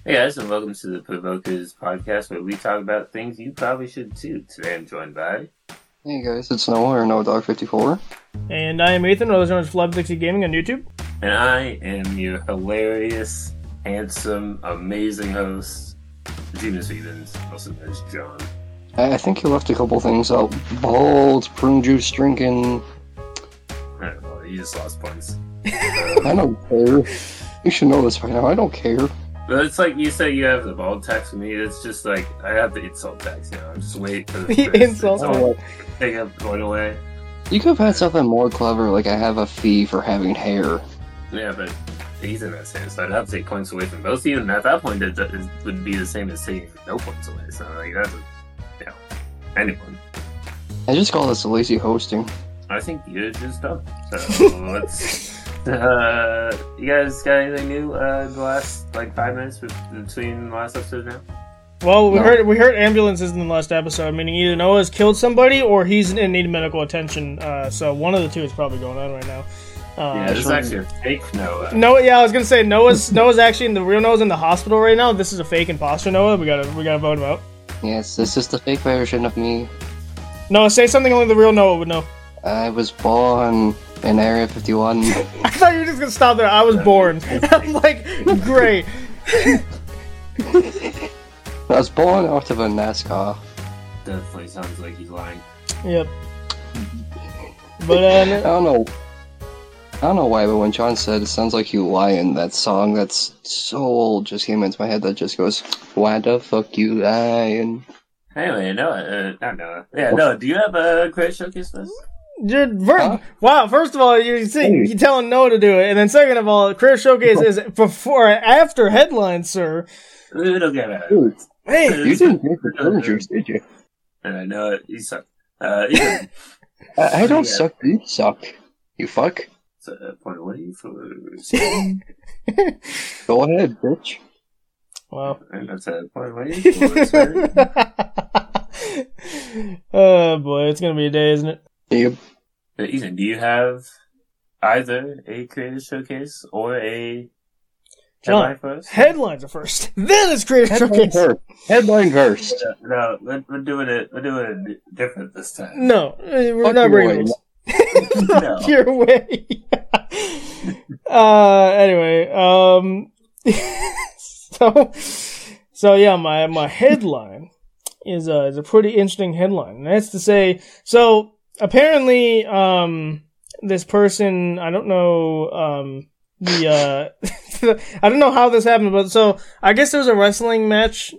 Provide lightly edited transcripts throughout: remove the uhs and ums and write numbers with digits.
Hey guys, and welcome to the Provokers podcast, where we talk about things you probably should too. Today I'm joined by... Hey guys, it's Noah, or NoahDog54. And I am Ethan, otherwise known as Flub60 Gaming on YouTube. And I am your hilarious, handsome, amazing host, Gina Stevens, also known as John. I think you left a couple things out. Bald, prune juice drinking. Alright, well, you just lost points. I don't care. You should know this by now. I don't care. But it's like you say you have the bald tax with me, it's just like, I have the insult tax, I'm just waiting for the insult tax. Take up going away. You could have had something more clever, like I have a fee for having hair. Yeah, but he's in that sense, so I'd have to take points away from both of you, and at that point, it would be the same as taking no points away, so like, that's anyone. I just call this lazy hosting. I think you're just dumb. So let's. You guys got anything new the last 5 minutes between the last episode now? Well, we heard ambulances in the last episode, meaning either Noah's killed somebody or he's in need of medical attention. So one of the two is probably going on right now. This is actually a fake Noah. Noah, yeah, I was gonna say Noah's actually the real Noah's in the hospital right now. This is a fake imposter Noah. We gotta vote him out. Yes, this is the fake version of me. Noah, say something only the real Noah would know. I was born in Area 51. I thought you were just gonna stop there. I was born. I'm like, great. I was born out of a NASCAR. Definitely sounds like he's lying. Yep. But I don't know why, but when John said it sounds like you lying, that song that's so old just came into my head that just goes, why the fuck you lying? Anyway, Noah, not Noah. Yeah, Noah, do you have a credit showcase for us? Wow, first of all, you're telling Noah to do it, and then second of all, Career Showcase is before or after headlines, sir. We don't get it. Hey! You didn't pay for prune juice, did you? No, you suck. I don't suck, you suck. You fuck. Point away for... Go ahead, bitch. Wow. And that's a point away for... Oh boy, it's gonna be a day, isn't it? Yep. Ethan, do you have either a creative showcase or a headline for us? Headlines are first. Then it's creative showcase. Headline first. No, we're doing it different this time. No, we're not bringing those. No. Your way. Anyway, so yeah, my headline is a pretty interesting headline, and that's to say, so apparently, this person, I don't know, I don't know how this happened, but so I guess there was a wrestling match.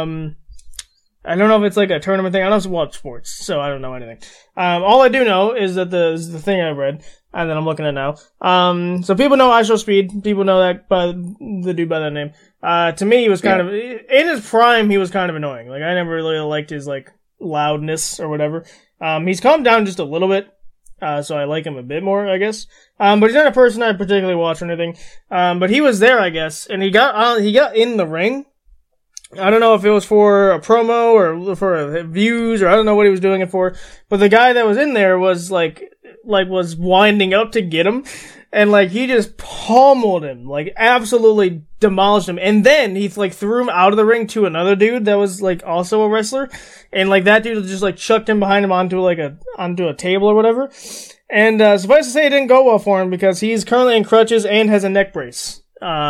I don't know if it's like a tournament thing. I don't watch sports, so I don't know anything. All I do know is that the thing I read, and then I'm looking at now. So people know I Show Speed. People know that by the dude by that name. To me, he was kind of in his prime. He was kind of annoying. Like I never really liked his loudness or whatever. He's calmed down just a little bit. So I like him a bit more, I guess. But he's not a person I particularly watch or anything. But he was there, I guess, and he got in the ring. I don't know if it was for a promo or for views, or I don't know what he was doing it for. But the guy that was in there was was winding up to get him, and he just pummeled him, absolutely demolished him. And then he threw him out of the ring to another dude that was also a wrestler, and that dude just chucked him behind him onto a table or whatever. And suffice to say, it didn't go well for him because he's currently in crutches and has a neck brace.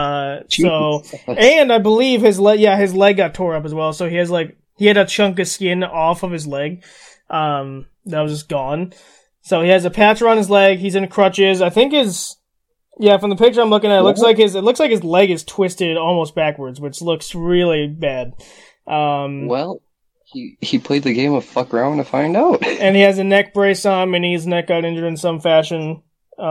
And I believe his leg got tore up as well. So he had a chunk of skin off of his leg, that was just gone. So he has a patch around his leg. He's in crutches. I think from the picture I'm looking at, it looks like his leg is twisted almost backwards, which looks really bad. Well, he played the game of fuck around to find out. And he has a neck brace on, and his neck got injured in some fashion.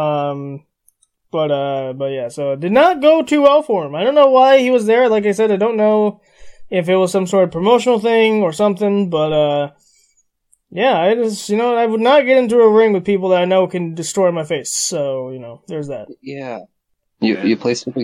But yeah, so it did not go too well for him. I don't know why he was there. Like I said, I don't know if it was some sort of promotional thing or something, but yeah, I just, I would not get into a ring with people that I know can destroy my face. So, there's that. Yeah. You play stupid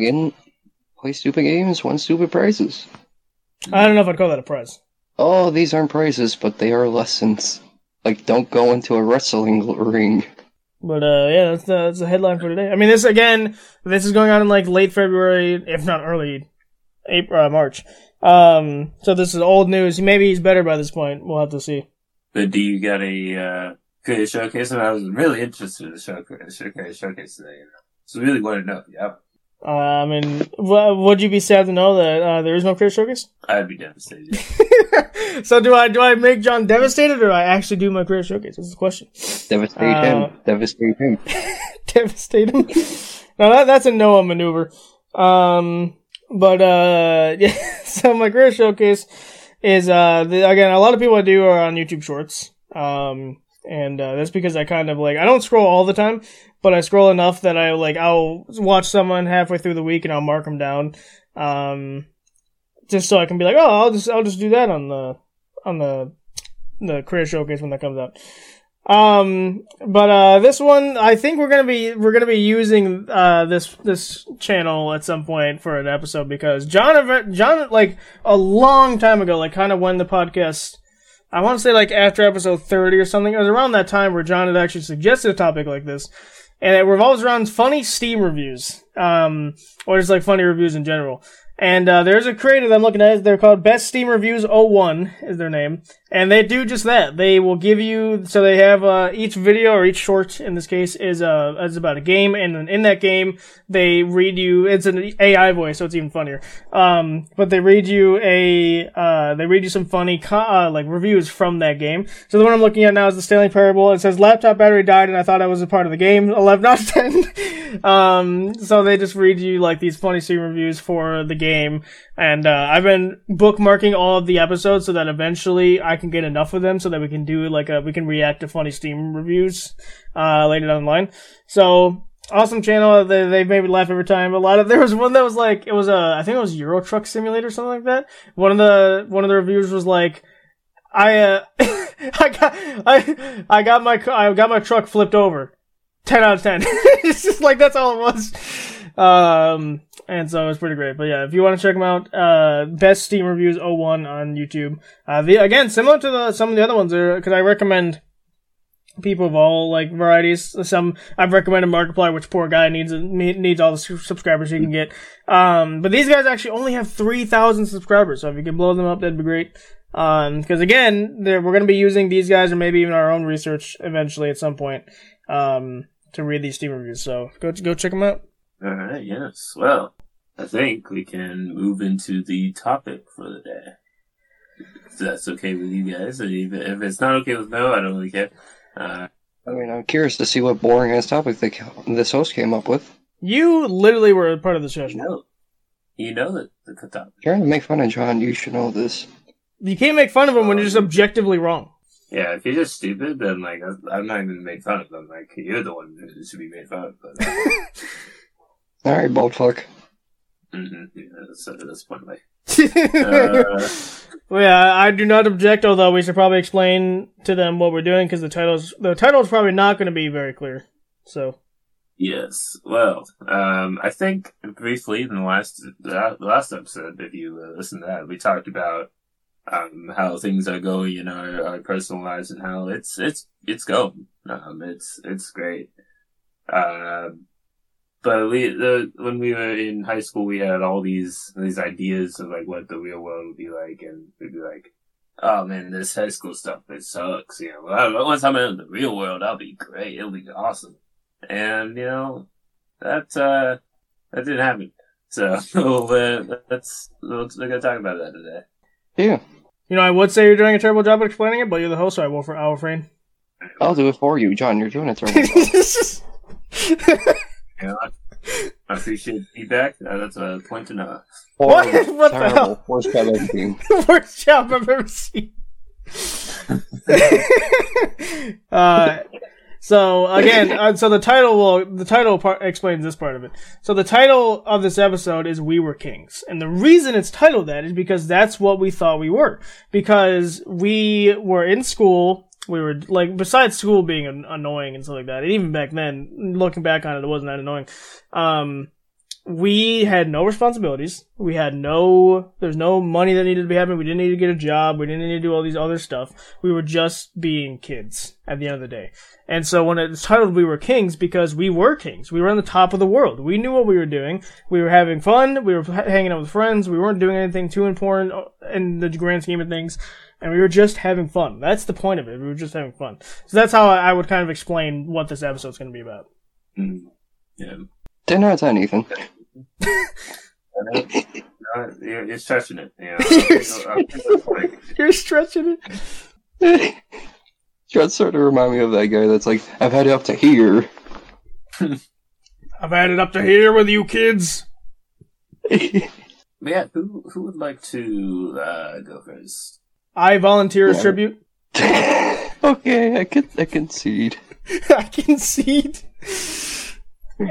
games, win stupid prizes. I don't know if I'd call that a prize. Oh, these aren't prizes, but they are lessons. Don't go into a wrestling ring. But yeah, that's the headline for today. I mean, this is going on in late February, if not early March. So this is old news. Maybe he's better by this point. We'll have to see. But do you got a creator showcase? And I was really interested in the showcase today. So I really want to know. Yeah. I mean, would you be sad to know that there is no creator showcase? I'd be devastated. So do I make John devastated, or do I actually do my creator showcase? This is the question. Devastate him. Devastate him. Devastate him. Now that's a Noah maneuver. But yeah. So my career showcase is again, a lot of people I do are on YouTube Shorts. And that's because I kind of like, I don't scroll all the time, but I scroll enough that I'll watch someone halfway through the week and I'll mark them down. Just so I can be like, oh, I'll just do that on the career showcase when that comes out. But this one, I think we're gonna be using this channel at some point for an episode, because John like a long time ago, like kind of when the podcast, I want to say like after episode 30 or something, it was around that time where John had actually suggested a topic like this, and it revolves around funny Steam reviews, or just like funny reviews in general. And there's a creator that I'm looking at. They're called Best Steam Reviews 01 is their name. And they do just that. They will give you, so they have each video, or each short in this case, is about a game, and then in that game they read you, it's an AI voice, so it's even funnier. But they read you some funny like reviews from that game. So the one I'm looking at now is the Stanley Parable. It says laptop battery died and I thought I was a part of the game. 11 out of 10. So they just read you like these funny Steam reviews for the game. And I've been bookmarking all of the episodes so that eventually I can get enough of them so that we can do we can react to funny Steam reviews later down the line. So awesome channel. They made me laugh every time. There was one that was like, I think it was Euro Truck Simulator or something like that. One of the reviewers was like, I got my truck flipped over. 10 out of 10. It's just like, that's all it was. And so it's pretty great. But yeah, if you want to check them out, Best Steam Reviews 01 on YouTube. Again, similar to some of the other ones, because I recommend people of all like varieties. I've recommended Markiplier, which poor guy needs all the subscribers he can get. But these guys actually only have 3,000 subscribers, so if you can blow them up, that'd be great. Because again, we're going to be using these guys, or maybe even our own research eventually at some point, to read these Steam reviews. So go check them out. Alright, yes. Well, I think we can move into the topic for the day. If that's okay with you guys. If it's not okay with Noah, I don't really care. I mean, I'm curious to see what boring ass topic this host came up with. You literally were a part of the discussion. You know that the topic. Trying to make fun of John, you should know this. You can't make fun of him when you're just objectively wrong. Yeah, if you're just stupid, then like I'm not even gonna make fun of them. Like you're the one who should be made fun of. But, Alright, bald fuck. Mm-hmm. Yeah, that's at this point, like. Well, yeah, I do not object. Although we should probably explain to them what we're doing, because the title is probably not going to be very clear. So. Yes. Well, I think briefly in the last episode, if you listen to that, we talked about how things are going in our personal lives and how it's going. It's great. But when we were in high school, we had all these ideas of like what the real world would be like, and we'd be like, "Oh man, this high school stuff, it sucks." You know, once I'm in the real world, I'll be great. It'll be awesome. And you know, that didn't happen. So we're gonna talk about that today. Yeah. You know, I would say you're doing a terrible job of explaining it, but you're the host, so I will refrain. I'll do it for you, John. You're doing a terrible job. You know, I appreciate feedback. That's a point to know. What the hell? Worst job I've ever seen. Worst job I've ever seen. So again, so the title part explains this part of it. So the title of this episode is "We Were Kings," and the reason it's titled that is because that's what we thought we were. Because we were in school. We were, like, besides school being annoying and stuff like that, and even back then, looking back on it, it wasn't that annoying. we had no responsibilities. There's no money that needed to be happening. We didn't need to get a job. We didn't need to do all these other stuff. We were just being kids at the end of the day. And so when it's titled We Were Kings, because we were kings. We were on the top of the world. We knew what we were doing. We were having fun. We were hanging out with friends. We weren't doing anything too important in the grand scheme of things. And we were just having fun. That's the point of it. We were just having fun. So that's how I would kind of explain what this episode's going to be about. Yeah. 10 out of 10, Ethan. You're stretching it. You're stretching it. You're sort of remind me of that guy that's like, I've had it up to here. I've had it up to here with you kids. Yeah, who would like to go first? I volunteer as tribute. Okay, I concede. I concede. You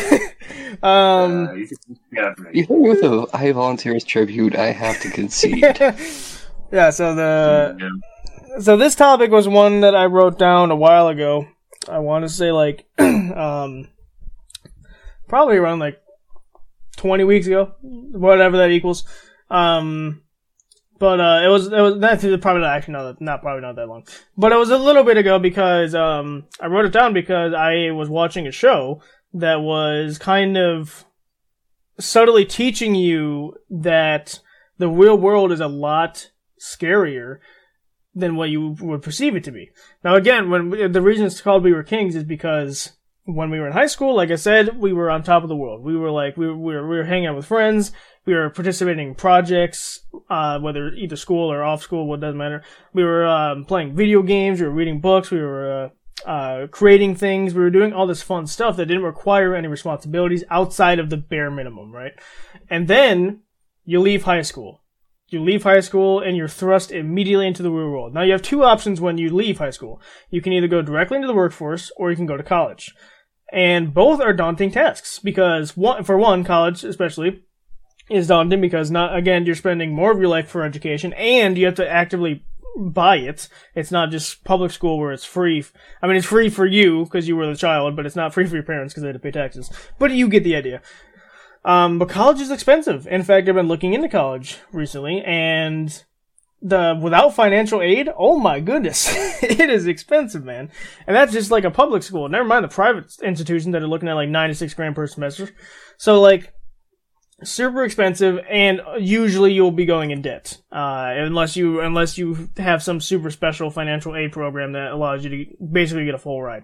hit me with a I volunteer as tribute, I have to concede. Yeah, so this topic was one that I wrote down a while ago. I want to say probably around 20 weeks ago, whatever that equals. But it was that's probably not actually not that long. But it was a little bit ago because I wrote it down because I was watching a show that was kind of subtly teaching you that the real world is a lot scarier than what you would perceive it to be. Now again, the reason it's called We Were Kings is because when we were in high school, like I said, we were on top of the world. We were we were hanging out with friends. We were participating in projects, whether either school or off school, what doesn't matter. We were playing video games. We were reading books. We were creating things. We were doing all this fun stuff that didn't require any responsibilities outside of the bare minimum, right? And then you leave high school. You leave high school and you're thrust immediately into the real world. Now you have two options when you leave high school. You can either go directly into the workforce or you can go to college. And both are daunting tasks because college especially is daunting because you're spending more of your life for education and you have to actively buy it. It's not just public school where it's free. I mean, it's free for you because you were the child, but it's not free for your parents because they had to pay taxes. But you get the idea. But college is expensive. In fact, I've been looking into college recently, and without financial aid, oh my goodness, it is expensive, man. And that's just like a public school. Never mind the private institutions that are looking at like $96,000 per semester. So super expensive, and usually you'll be going in debt, unless you have some super special financial aid program that allows you to basically get a full ride.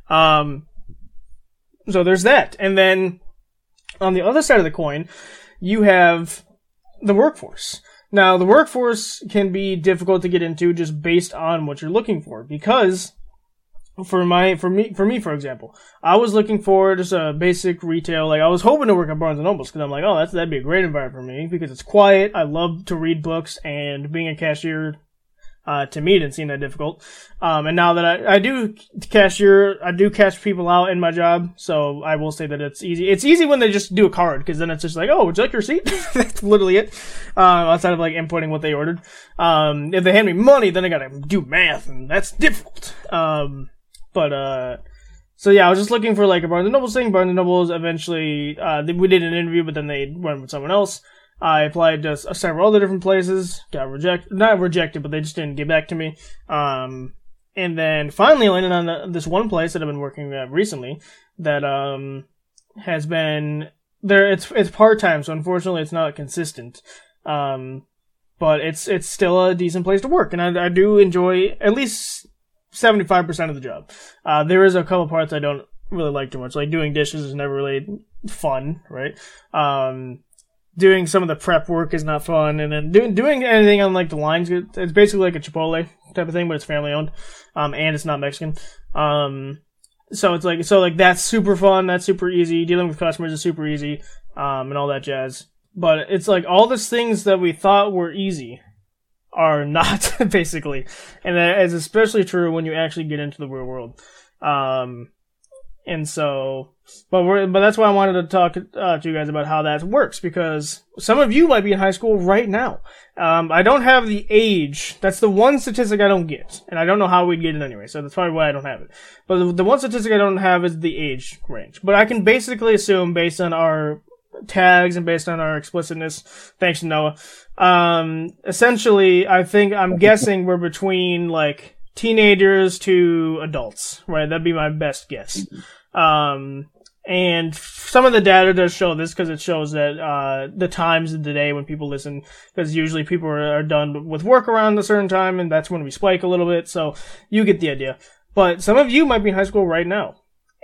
So there's that, and then on the other side of the coin, you have the workforce. Now, the workforce can be difficult to get into just based on what you're looking for, because for me, for example, I was looking for just a basic retail. I was hoping to work at Barnes & Nobles because I'm like, oh, that'd be a great environment for me because it's quiet. I love to read books, and being a cashier, to me, didn't seem that difficult. And now that I do cashier, I do cash people out in my job, so I will say that it's easy. It's easy when they just do a card, because then it's just like, oh, would you like your receipt? That's literally it. Outside of inputting what they ordered. If they hand me money, then I gotta do math, and that's difficult. So yeah, I was just looking for a Barnes & Nobles thing. Barnes & Nobles eventually, we did an interview, but then they went with someone else. I applied to several other different places, not rejected, but they just didn't get back to me. And then finally landed on this one place that I've been working at recently that, has been there. It's part-time, so unfortunately it's not consistent. But it's still a decent place to work, and I do enjoy at least 75% of the job. There is a couple parts I don't really like too much. Doing dishes is never really fun, right? Doing some of the prep work is not fun, and then doing anything on the lines, it's basically like a Chipotle type of thing, but it's family owned, and it's not Mexican. So that's super fun, that's super easy. Dealing with customers is super easy, and all that jazz. But it's all these things that we thought were easy are not, basically. And that is especially true when you actually get into the real world. And so, but that's why I wanted to talk to you guys about how that works, because some of you might be in high school right now. I don't have the age. That's the one statistic I don't get, and I don't know how we'd get it anyway, so that's probably why I don't have it. But the one statistic I don't have is the age range. But I can basically assume, based on our tags and based on our explicitness, thanks to Noah. Essentially, I'm guessing we're between like teenagers to adults, right? That'd be my best guess. And some of the data does show this because it shows that the times of the day when people listen, because usually people are done with work around a certain time, and that's when we spike a little bit. So you get the idea. But some of you might be in high school right now,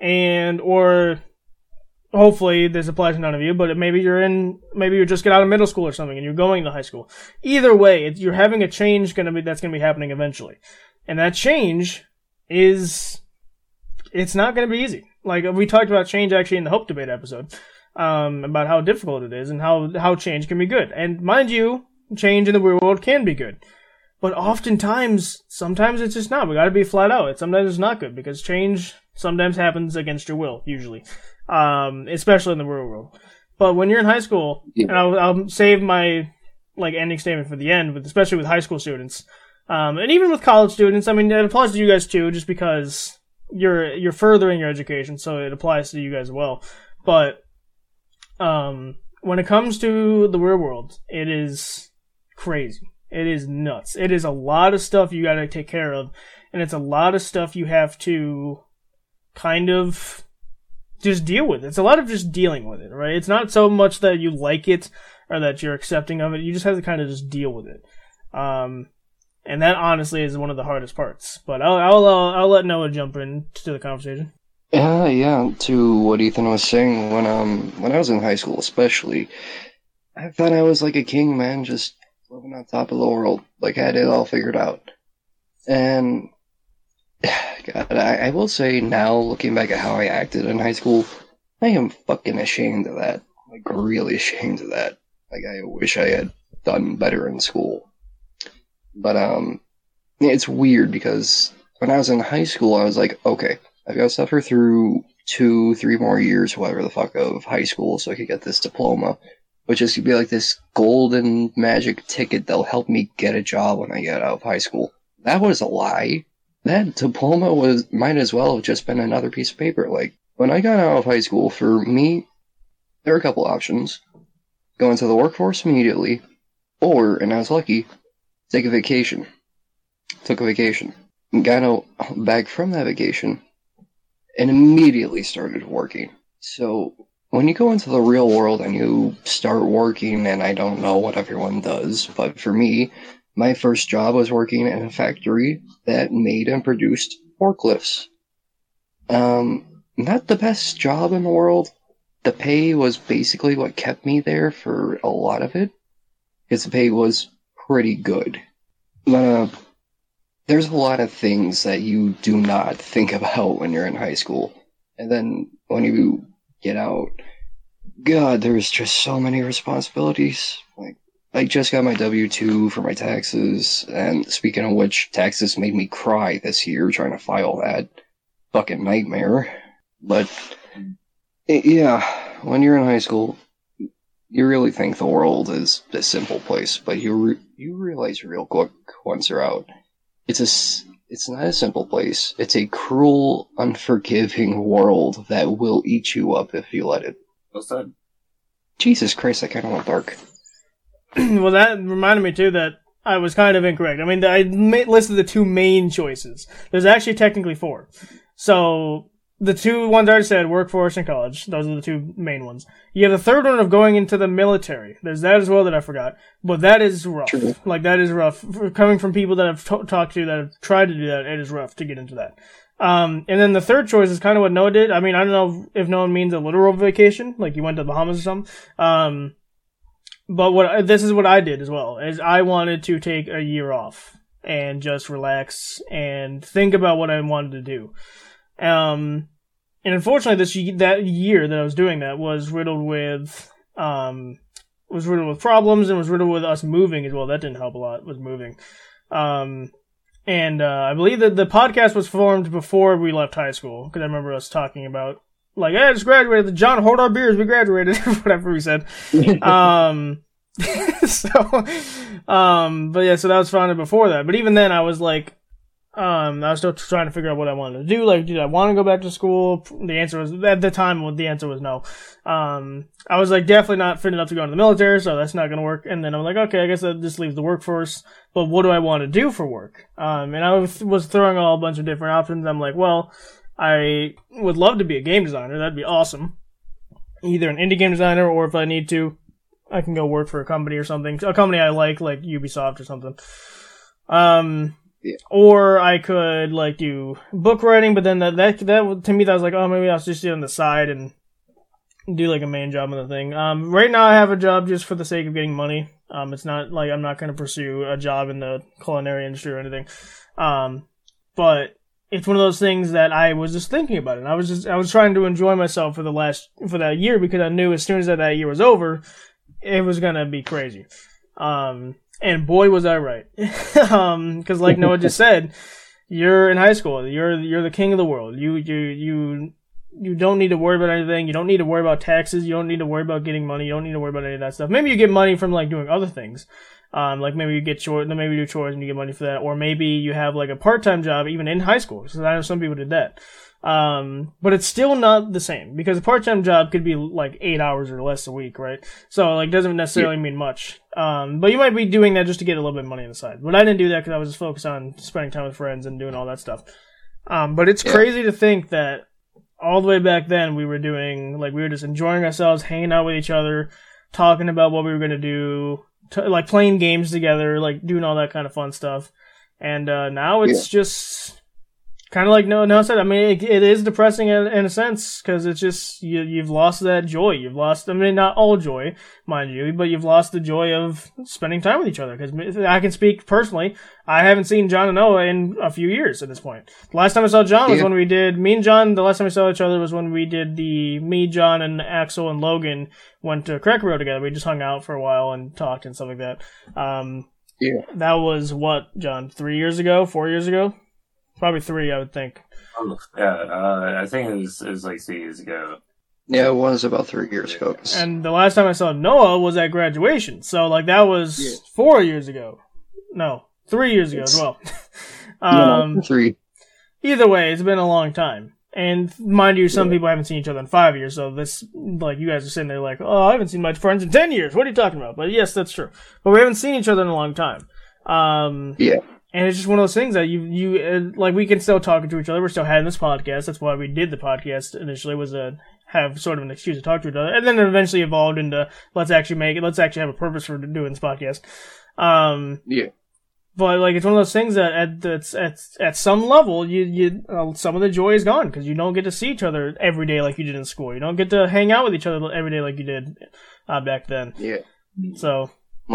or hopefully this applies to none of you. But maybe you just get out of middle school or something, and you're going to high school. Either way, you're having a change that's gonna be happening eventually, and that change it's not gonna be easy. Like, we talked about change actually in the Hope Debate episode, about how difficult it is and how change can be good. And mind you, change in the real world can be good. But sometimes it's just not. We gotta be flat out. Sometimes it's not good because change sometimes happens against your will, usually. Especially in the real world. But when you're in high school, and I'll save my, like, ending statement for the end, especially with high school students, and even with college students, I mean, it applies to you guys too, just because you're furthering your education, so it applies to you guys as well. But when it comes to the real world, it is crazy. It is nuts. It is a lot of stuff you gotta take care of, and it's a lot of stuff you have to kind of just deal with. It's a lot of just dealing with it, right? It's not so much that you like it or that you're accepting of it. You just have to kind of just deal with it. And that honestly is one of the hardest parts. But I'll let Noah jump into the conversation. Yeah. To what Ethan was saying, when I was in high school, especially, I thought I was like a king, man, just living on top of the world, like I had it all figured out. And God, I will say now, looking back at how I acted in high school, I am fucking ashamed of that. Like, really ashamed of that. Like, I wish I had done better in school. But, it's weird because when I was in high school, I was like, okay, I've got to suffer through 2-3 more years, whatever the fuck, of high school so I could get this diploma, which is to be like this golden magic ticket that'll help me get a job when I get out of high school. That was a lie. That diploma might as well have just been another piece of paper. Like, when I got out of high school, for me, there were a couple options. Go into the workforce immediately, or, and I was lucky, take a vacation. Took a vacation. Got back from that vacation, and immediately started working. So, when you go into the real world and you start working, and I don't know what everyone does, but for me, my first job was working in a factory that made and produced forklifts. Not the best job in the world. The pay was basically what kept me there for a lot of it, because the pay was pretty good. But, there's a lot of things that you do not think about when you're in high school. And then when you get out, God, there's just so many responsibilities. Like, I just got my W-2 for my taxes, and speaking of which, taxes made me cry this year trying to file that. Fucking nightmare. But, yeah, when you're in high school, you really think the world is a simple place, but you realize real quick once you're out, it's not a simple place. It's a cruel, unforgiving world that will eat you up if you let it. Well said. Jesus Christ, I kind of went dark. Well, that reminded me too that I was kind of incorrect. I mean, I listed the 2 main choices. There's actually technically 4. So, the 2 ones I already said, workforce and college. Those are the 2 main ones. You have the third one of going into the military. There's that as well that I forgot. But that is rough. True. Like, that is rough. Coming from people that I've talked to that have tried to do that, it is rough to get into that. And then the third choice is kind of what Noah did. I mean, I don't know if Noah means a literal vacation, like you went to the Bahamas or something. But this is what I did as well, is I wanted to take a year off and just relax and think about what I wanted to do. And unfortunately, that year that I was doing that was riddled with problems and was riddled with us moving as well. That didn't help a lot, was moving. And I believe that the podcast was formed before we left high school, because I remember us talking about, like, hey, I just graduated. John, hold our beers. We graduated, whatever we said. But yeah, so that was founded before that. But even then, I was like, I was still trying to figure out what I wanted to do. Like, did I want to go back to school? The answer was, at the time, the answer was no. I was like, definitely not fit enough to go into the military, so that's not going to work. And then I'm like, okay, I guess that just leaves the workforce. But what do I want to do for work? And I was throwing out a bunch of different options. I'm like, well, I would love to be a game designer. That'd be awesome. Either an indie game designer, or if I need to, I can go work for a company or something. A company I like Ubisoft or something. Yeah. Or I could like do book writing, but then that to me that was like, oh, maybe I'll just do it on the side and do like a main job on the thing. Right now I have a job just for the sake of getting money. It's not like I'm not going to pursue a job in the culinary industry or anything. But it's one of those things that I was just thinking about it. And I was trying to enjoy myself for that year, because I knew as soon as that year was over, it was gonna be crazy. And boy, was I right. Because like Noah just said, you're in high school. You're the king of the world. You don't need to worry about anything. You don't need to worry about taxes. You don't need to worry about getting money. You don't need to worry about any of that stuff. Maybe you get money from like doing other things. Like maybe you get chores, maybe you do chores and you get money for that. Or maybe you have like a part-time job even in high school. So I know some people did that. But it's still not the same, because a part-time job could be like 8 hours or less a week, right? So like doesn't necessarily mean much. But you might be doing that just to get a little bit of money on the side. But I didn't do that because I was just focused on spending time with friends and doing all that stuff. But it's crazy to think that all the way back then we were just enjoying ourselves, hanging out with each other, talking about what we were going to do, like playing games together, like doing all that kind of fun stuff. And now it's just kind of like Noah said. I mean, it is depressing in a sense, because it's just you've lost that joy. You've lost, I mean, not all joy, mind you, but you've lost the joy of spending time with each other. Because I can speak personally, I haven't seen John and Noah in a few years at this point. The last time I saw John was when we did, me and John, the last time we saw each other was when we did John, and Axel and Logan went to Cracker Barrel together. We just hung out for a while and talked and stuff like that. That was what, John, 4 years ago? Probably 3, I would think. I think it was like 3 years ago. Yeah, it was about 3 years ago. And the last time I saw Noah was at graduation, so like that was 4 years ago. No, 3 years ago as well. 3. Either way, it's been a long time. And mind you, some people haven't seen each other in 5 years, so this, like, you guys are sitting there like, oh, I haven't seen my friends in 10 years. What are you talking about? But yes, that's true. But we haven't seen each other in a long time. And it's just one of those things that you like, we can still talk to each other. We're still having this podcast. That's why we did the podcast initially, was to have sort of an excuse to talk to each other. And then it eventually evolved into, let's actually have a purpose for doing this podcast. But like, it's one of those things that at some level, some of the joy is gone, because you don't get to see each other every day like you did in school. You don't get to hang out with each other every day like you did back then. Yeah. So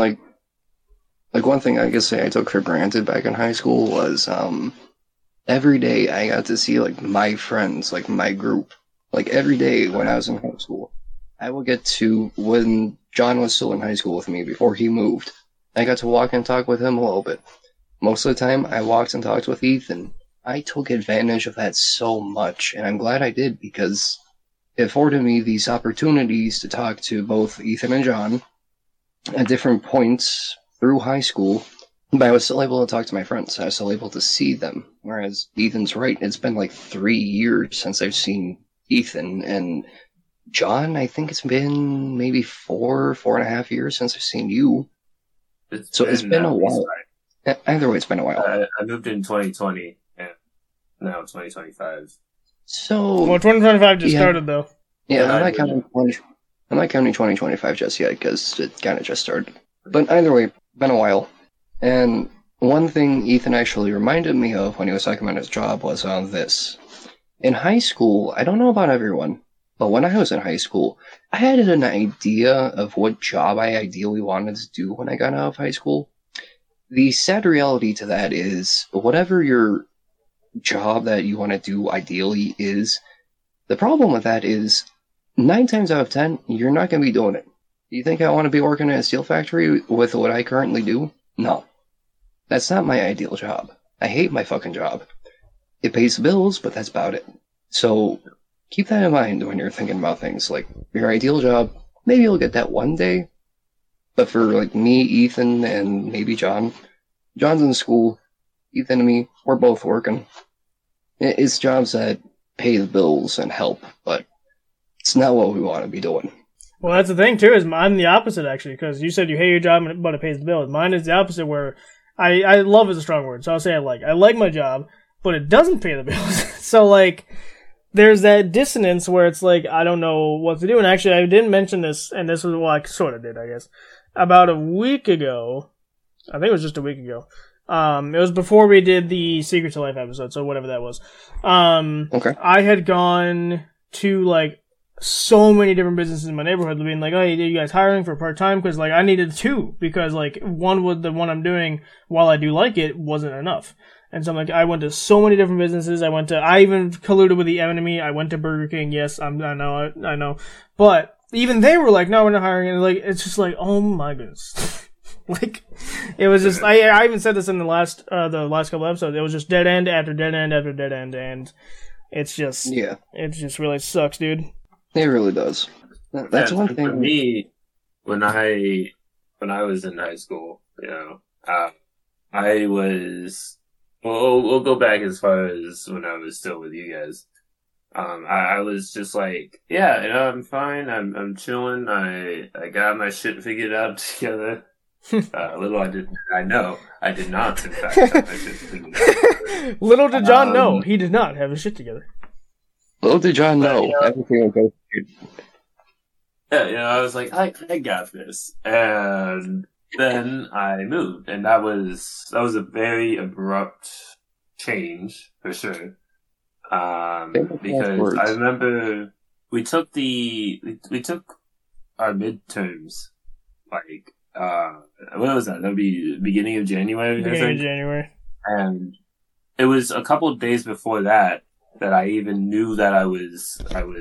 Like one thing I could say I took for granted back in high school was every day I got to see like my friends, like my group. Like every day when I was in high school, I would get to, when John was still in high school with me before he moved, I got to walk and talk with him a little bit. Most of the time I walked and talked with Ethan. I took advantage of that so much, and I'm glad I did, because it afforded me these opportunities to talk to both Ethan and John at different points through high school, but I was still able to talk to my friends. I was still able to see them. Whereas Ethan's right, it's been like 3 years since I've seen Ethan, and John, I think it's been maybe 4.5 years since I've seen you. It's been a while. Either way, it's been a while. I moved in 2020, and now it's 2025. So, well, 2025 just started though. Yeah, I'm not counting 2025 just yet, because it kind of just started. But either way, been a while. And one thing Ethan actually reminded me of when he was talking about his job was on this. In high school, I don't know about everyone, but when I was in high school, I had an idea of what job I ideally wanted to do when I got out of high school. The sad reality to that is, whatever your job that you want to do ideally is, the problem with that is, 9 times out of 10, you're not going to be doing it. Do you think I want to be working in a steel factory with what I currently do? No. That's not my ideal job. I hate my fucking job. It pays the bills, but that's about it. So, keep that in mind when you're thinking about things. Like, your ideal job, maybe you'll get that one day. But for, like, me, Ethan, and maybe John, John's in school, Ethan and me, we're both working. It's jobs that pay the bills and help, but it's not what we want to be doing. Well, that's the thing too. Is I'm the opposite actually, because you said you hate your job, but it pays the bills. Mine is the opposite, where I love is a strong word, so I'll say I like my job, but it doesn't pay the bills. So like, there's that dissonance where it's like I don't know what to do. And actually, I didn't mention this, and this was I sort of did, I guess, about a week ago. I think it was just a week ago. It was before we did the Secret to Life episode, so whatever that was. Okay. I had gone to like so many different businesses in my neighborhood, being like, "Oh, are you guys hiring for part time?" Because like I needed two, because like one with the one I'm doing, while I do like it, wasn't enough. And so I'm like, I went to so many different businesses. I even colluded with the enemy. I went to Burger King. Yes, I know. But even they were like, no, we're not hiring. And like, it's just like, oh my goodness. Like, it was just, I even said this in the last couple episodes. It was just dead end after dead end after dead end. And it's just, it just really sucks, dude. It really does. That's one thing. For me, when I was in high school, I was, we'll go back as far as when I was still with you guys. I was just like, yeah, I'm fine. I'm chilling. I got my shit figured out together. Little did I did not, in fact, have my shit figured out. Little did John know, he did not have his shit together. Little did John know, everything will go through. Yeah, I was like, I got this. And then I moved, and that was a very abrupt change, for sure. Because I remember we took our midterms, like, what was that? That would be beginning of January, I think. Beginning of January. And it was a couple of days before that I even knew that I was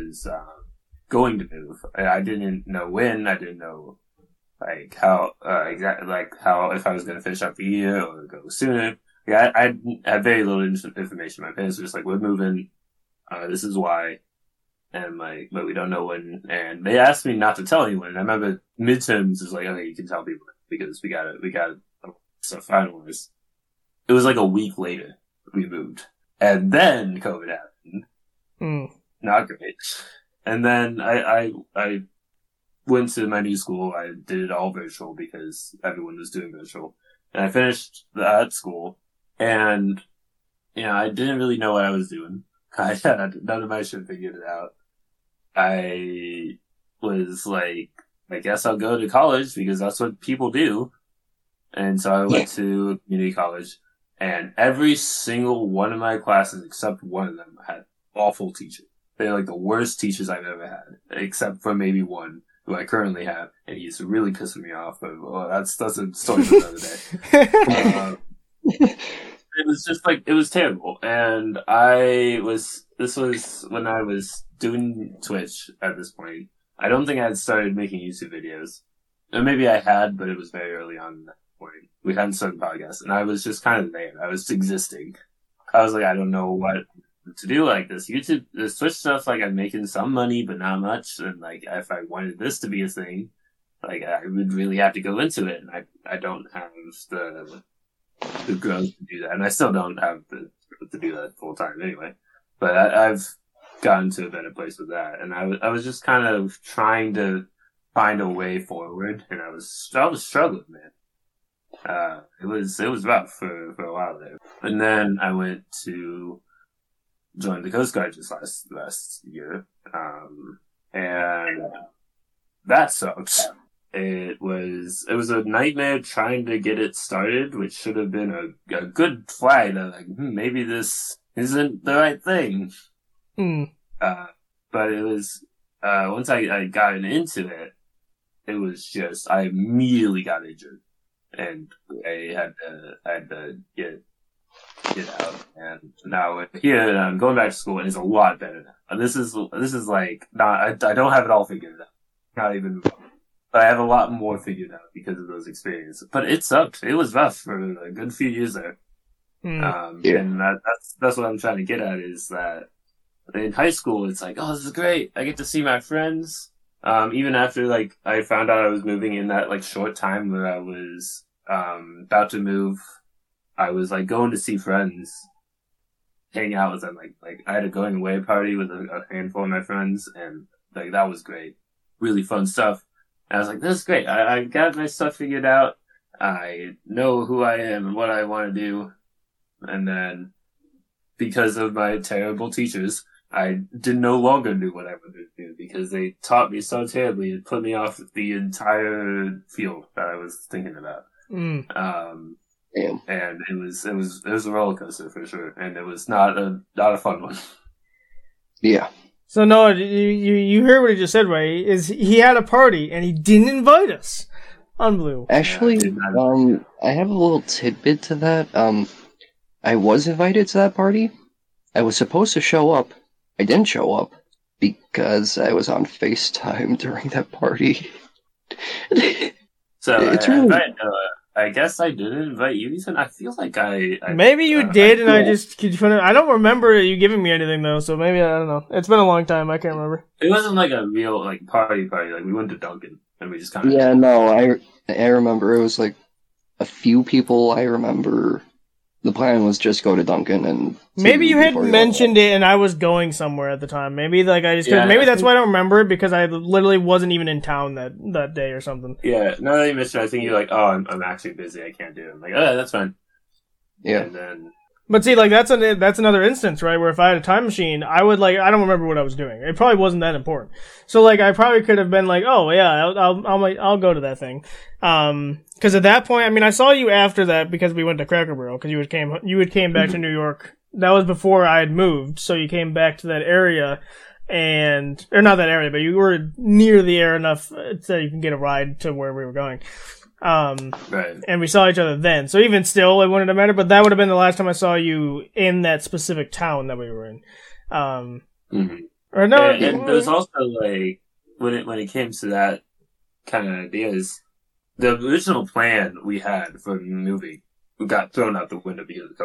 going to move. I didn't know when, I didn't know like how exactly, like how, if I was going to finish out the year or go sooner. Yeah, I had very little information. My parents were just like, we're moving, this is why, and like, but we don't know when. And they asked me not to tell anyone. And I remember midterms is like, okay, you can tell people because we got stuff finalized. It was like a week later we moved, and then COVID happened. Not great. And then I went to my new school. I did it all virtual because everyone was doing virtual. And I finished that school, and, I didn't really know what I was doing. I had none of my shit figured out. I was like, I guess I'll go to college because that's what people do. And so I went to community college, and every single one of my classes, except one of them, had awful teachers. They're like the worst teachers I've ever had, except for maybe one who I currently have, and he's really pissing me off, but that's a story for another day. It was just like, it was terrible. And this was when I was doing Twitch at this point. I don't think I had started making YouTube videos. Or maybe I had, but it was very early on at that point. We hadn't started podcasts, and I was just kind of there. I was existing. I was like, I don't know what to do like this. YouTube, this Twitch stuff, like I'm making some money, but not much. And like, if I wanted this to be a thing, like I would really have to go into it. And I don't have the growth to do that. And I still don't have the growth to do that full time anyway. But I've gotten to a better place with that. And I was just kind of trying to find a way forward. And I was struggling, man. It was rough for a while there. And then I went to join the Coast Guard just last year. And that sucked. It was a nightmare trying to get it started, which should have been a good flag that like, maybe this isn't the right thing. But it was, once I got into it, it was just, I immediately got injured, and I had to get out. And now we're here, and I'm going back to school, and it's a lot better now. And this is like, I don't have it all figured out. Not even, but I have a lot more figured out because of those experiences. But it sucked. It was rough for a good few years there. And that's what I'm trying to get at, is that in high school, it's like, oh, this is great. I get to see my friends. Even after, like, I found out I was moving in that, like, short time where I was, about to move, I was, like, going to see friends hang out with them. Like I had a going away party with a handful of my friends, and like that was great, really fun stuff. And I was like, this is great. I got my stuff figured out. I know who I am and what I want to do. And then, because of my terrible teachers, I no longer knew what I wanted to do because they taught me so terribly and put me off the entire field that I was thinking about. And it was a roller coaster for sure, and it was not a fun one. Yeah. So no, you heard what he just said, right? Is he had a party and he didn't invite us on Blue? Actually, I have a little tidbit to that. I was invited to that party. I was supposed to show up. I didn't show up because I was on FaceTime during that party. So it's really... I guess I didn't invite you, Ethan. I feel like I maybe you did, and I just I don't remember you giving me anything though. So maybe I don't know. It's been a long time. I can't remember. It wasn't like a real like party. Like we went to Dunkin' and we just kind of I remember it was like a few people. I remember the plan was just go to Dunkin' and maybe you had mentioned it, and I was going somewhere at the time. Maybe like I just maybe that's why I don't remember it because I literally wasn't even in town that day or something. Yeah, now that you mentioned it, I think you're like, oh, I'm actually busy. I can't do it. I'm like, oh, that's fine. Yeah. And then, but see, like that's another instance, right? Where if I had a time machine, I would like I don't remember what I was doing. It probably wasn't that important. So like I probably could have been like, oh yeah, I'll go to that thing. Because at that point, I mean, I saw you after that because we went to Cracker Barrel because you had came back to New York. That was before I had moved, so you came back to that area, or not that area, but you were near the area enough so you can get a ride to where we were going. Right. And we saw each other then. So even still, it wouldn't have mattered, but that would have been the last time I saw you in that specific town that we were in. Or no, and it was also like when it came to that kind of ideas. The original plan we had for the movie got thrown out the window because of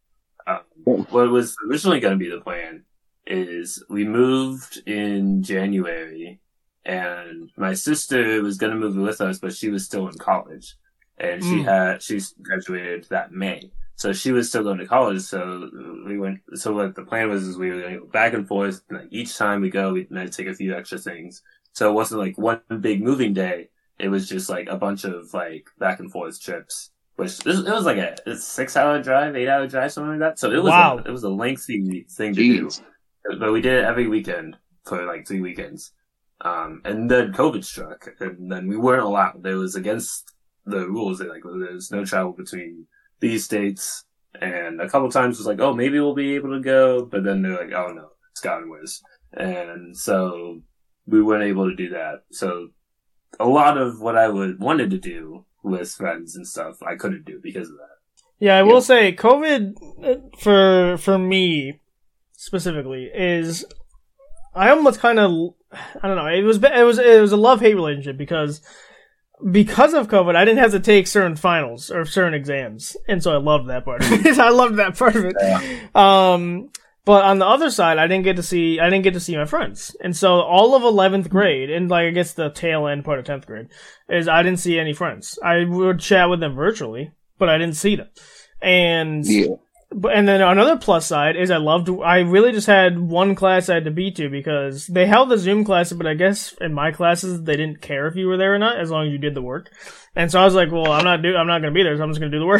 COVID. What was originally going to be the plan is we moved in January, and my sister was going to move with us, but she was still in college, and she graduated that May, so she was still going to college. So we went. So what the plan was is we were going to go back and forth. Like each time we go, we might take a few extra things. So it wasn't like one big moving day. It was just like a bunch of like back and forth trips, which it was like a 6-hour drive, 8-hour drive, something like that. So it was a lengthy thing to do, but we did it every weekend for like 3 weekends. And then COVID struck, and then we weren't allowed. It was against the rules. Like there's no travel between these states, and a couple times it was like, oh, maybe we'll be able to go, but then they're like, oh no, it's gotten worse, and so we weren't able to do that. So a lot of what I wanted to do with friends and stuff, I couldn't do because of that. Yeah, I will say COVID for me specifically is I almost kind of I don't know. It was a love-hate relationship because of COVID, I didn't have to take certain finals or certain exams, and so I loved that part of it. I loved that part of it. Yeah. But on the other side, I didn't get to see my friends. And so all of 11th grade, and like I guess the tail end part of 10th grade, is I didn't see any friends. I would chat with them virtually, but I didn't see them. And then another plus side is I really just had one class I had to be to because they held the Zoom classes, but I guess in my classes they didn't care if you were there or not as long as you did the work. And so I was like, well, I'm not going to be there, so I'm just going to do the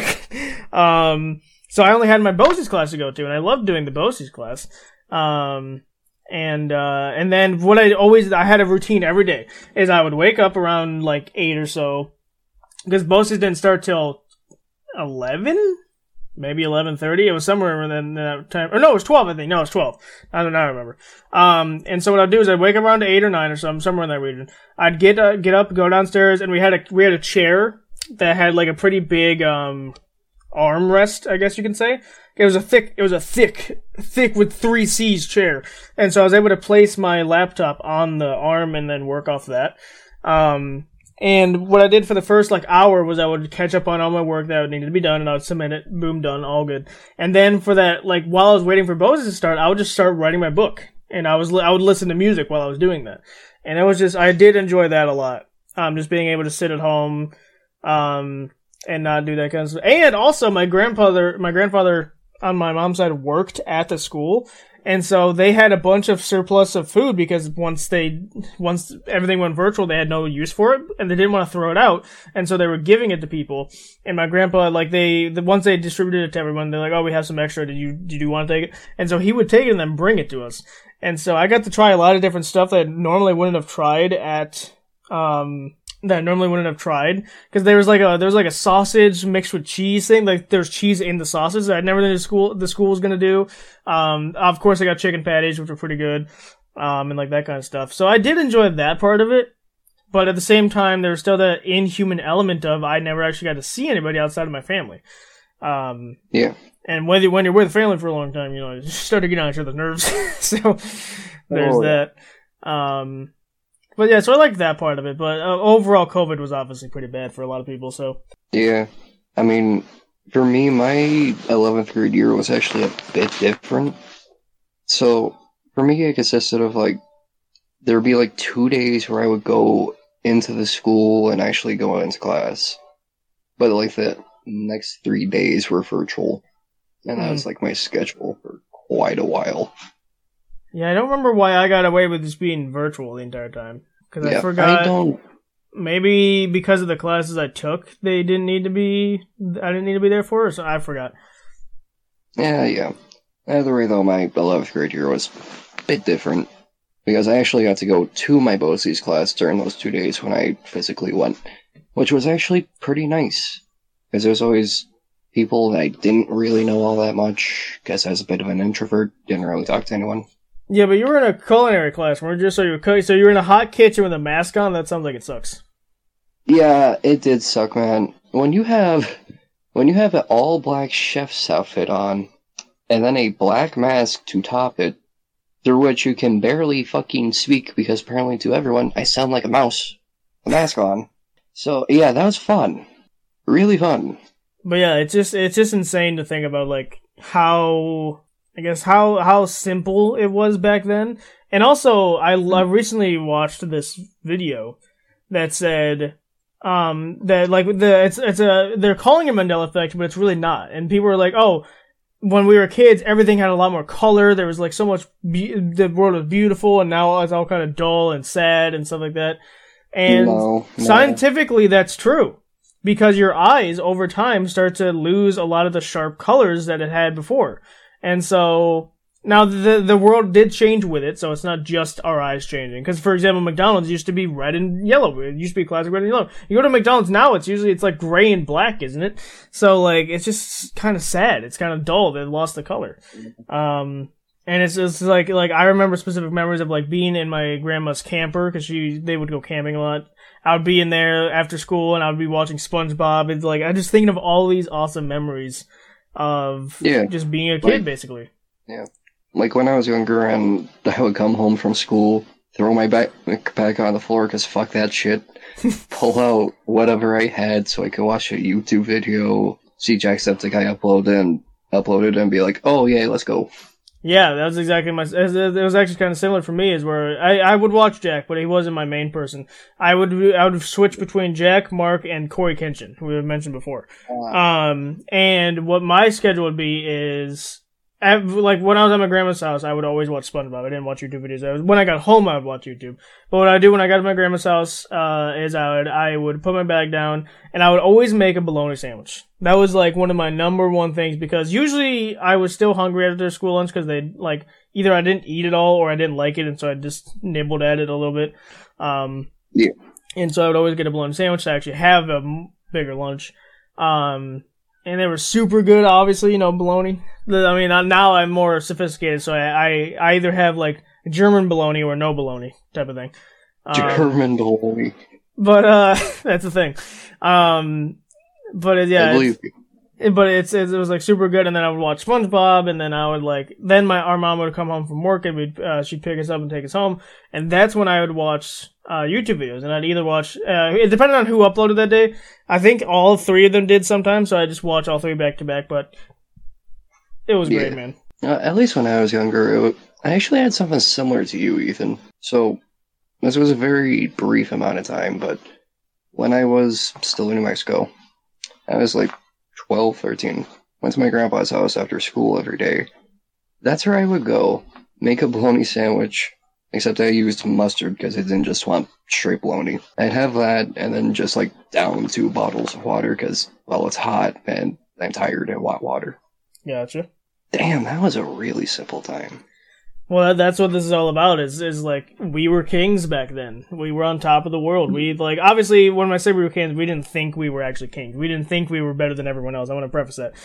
work. So I only had my BOCES class to go to, and I loved doing the BOCES class. And then what I had a routine every day is I would wake up around like 8 or so, because BOCES didn't start till 11, maybe 11:30. It was somewhere in that time. Or no, it was 12, I think. No, it was 12. I don't remember. And so what I'd do is I'd wake up around 8 or 9 or something, somewhere in that region. I'd get up, go downstairs, and we had a chair that had like a pretty big, armrest, I guess you can say. It was a thick with 3 C's chair. And so I was able to place my laptop on the arm and then work off that. And what I did for the first like hour was I would catch up on all my work that needed to be done, and I would submit it. Boom, done, all good. And then for that, like while I was waiting for BOCES to start, I would just start writing my book, and I would listen to music while I was doing that. And it was just, I did enjoy that a lot. Just being able to sit at home, and not do that kind of stuff. And also, my grandfather, on my mom's side worked at the school. And so they had a bunch of surplus of food because once everything went virtual, they had no use for it and they didn't want to throw it out. And so they were giving it to people. And my grandpa, like once they distributed it to everyone, they're like, oh, we have some extra. Did you want to take it? And so he would take it and then bring it to us. And so I got to try a lot of different stuff that I normally wouldn't have tried because there was like a sausage mixed with cheese thing. Like there's cheese in the sausage that I never knew the school was gonna do. Of course I got chicken patties, which were pretty good, and like that kind of stuff. So I did enjoy that part of it, but at the same time there was still that inhuman element of I never actually got to see anybody outside of my family. Yeah. And when you're with family for a long time, you start to get on each other's nerves. So there's that. But yeah, so I liked that part of it. But overall, COVID was obviously pretty bad for a lot of people. So yeah, I mean, for me, my 11th grade year was actually a bit different. So for me, it consisted of there would be 2 days where I would go into the school and actually go into class, but the next 3 days were virtual, and that was my schedule for quite a while. Yeah, I don't remember why I got away with just being virtual the entire time. Because I forgot. Maybe because of the classes I took, I didn't need to be there for, so I forgot. Yeah. Either way, though, my 11th grade year was a bit different. Because I actually got to go to my BOCES class during those 2 days when I physically went. Which was actually pretty nice. Because there was always people that I didn't really know all that much. Guess I was a bit of an introvert, didn't really talk to anyone. Yeah, but you were in a culinary class, weren't you? So you were in a hot kitchen with a mask on? That sounds like it sucks. Yeah, it did suck, man. When you have an all-black chef's outfit on, and then a black mask to top it, through which you can barely fucking speak, because apparently to everyone, I sound like a mouse. The mask on. So, yeah, that was fun. Really fun. But yeah, it's just insane to think about, how simple it was back then. And also, I recently watched this video that said, that they're calling it Mandela effect, but it's really not. And people were like, oh, when we were kids, everything had a lot more color. There was so much, the world was beautiful, and now it's all kind of dull and sad and stuff like that. And scientifically, that's true. Because your eyes, over time, start to lose a lot of the sharp colors that it had before. And so, now the world did change with it, so it's not just our eyes changing. Because, for example, McDonald's used to be red and yellow. It used to be classic red and yellow. You go to McDonald's now, it's gray and black, isn't it? So, it's just kind of sad. It's kind of dull. They lost the color. And it's just I remember specific memories of being in my grandma's camper, because they would go camping a lot. I would be in there after school and I would be watching SpongeBob. It's I'm just thinking of all these awesome memories of just being a kid, basically. Yeah. When I was younger and I would come home from school, throw my backpack on the floor because fuck that shit, pull out whatever I had so I could watch a YouTube video, see Jacksepticeye uploaded and be like, oh yeah, let's go. Yeah, that was exactly it was actually kind of similar for me, is where I would watch Jack, but he wasn't my main person. I would switch between Jack, Mark, and Corey Kenshin, who we have mentioned before. And what my schedule would be is, when I was at my grandma's house, I would always watch SpongeBob. I didn't watch YouTube videos. When I got home, I would watch YouTube. But what I do when I got to my grandma's house, is I would put my bag down, and I would always make a bologna sandwich. That was one of my number one things, because usually I was still hungry after school lunch, because they either I didn't eat it all or I didn't like it, and so I just nibbled at it a little bit. Yeah. And so I would always get a bologna sandwich to actually have a bigger lunch. And they were super good, obviously, bologna. Now I'm more sophisticated, so I either have German bologna or no bologna type of thing. German bologna. But that's the thing. But yeah, I believe you. But it was super good, and then I would watch SpongeBob, and then I would our mom would come home from work, and she'd pick us up and take us home, and that's when I would watch YouTube videos, and I'd either watch it depended on who uploaded that day. I think all three of them did sometimes, so I just watch all three back to back. But it was great, man. At least when I was younger, I actually had something similar to you, Ethan. So this was a very brief amount of time, but when I was still in New Mexico, I was 12, 13. went to my grandpa's house after school every day. That's where I would go, make a bologna sandwich, except I used mustard because I didn't just want straight bologna. I'd have that and then just like down 2 bottles of water because, well, it's hot and I'm tired and want water. Gotcha. Damn, that was a really simple time. Well, that's what this is all about. Is like we were kings back then. We were on top of the world. We like obviously when I say we were kings, we didn't think we were actually kings. We didn't think we were better than everyone else. I want to preface that.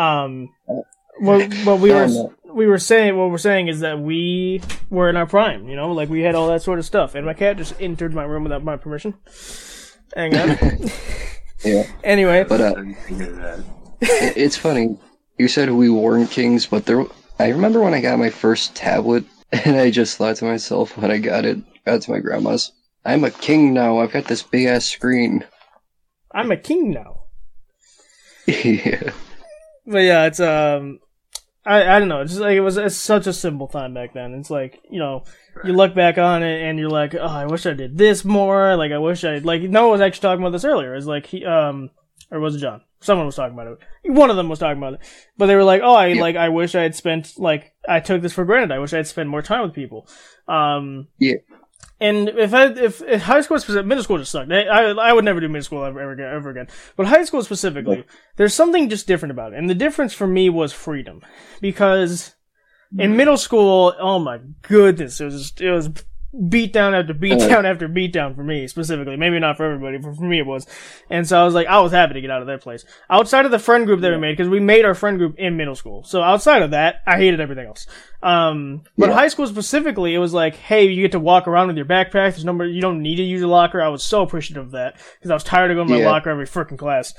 What we're saying is that we were in our prime. You know, like we had all that sort of stuff. And my cat just entered my room without my permission. Hang on. Yeah. Anyway, but it's funny. You said we weren't kings, but I remember when I got my first tablet, and I just thought to myself when I got to my grandma's, I'm a king now. I've got this big ass screen. I'm a king now. Yeah. But yeah, it's I don't know. It's just like it's such a simple time back then. It's like, you know, you look back on it and you're like, oh, I wish I did this more. Like I wish I Noah was actually talking about this earlier. It's like or was it John? Someone was talking about it. One of them was talking about it. But they were like, oh, I wish I had spent, I took this for granted. I wish I had spent more time with people. Yeah. And if high school middle school just sucked. I would never do middle school ever again. But high school specifically, there's something just different about it. And the difference for me was freedom. Because in middle school, oh my goodness, it was beat down after beat down after beat down for me specifically. Maybe not for everybody, but for me it was. And so I was happy to get out of that place. Outside of the friend group that we made, because we made our friend group in middle school. So outside of that, I hated everything else. But high school specifically, it was like, hey, you get to walk around with your backpack. You don't need to use your locker. I was so appreciative of that because I was tired of going to my locker every freaking class.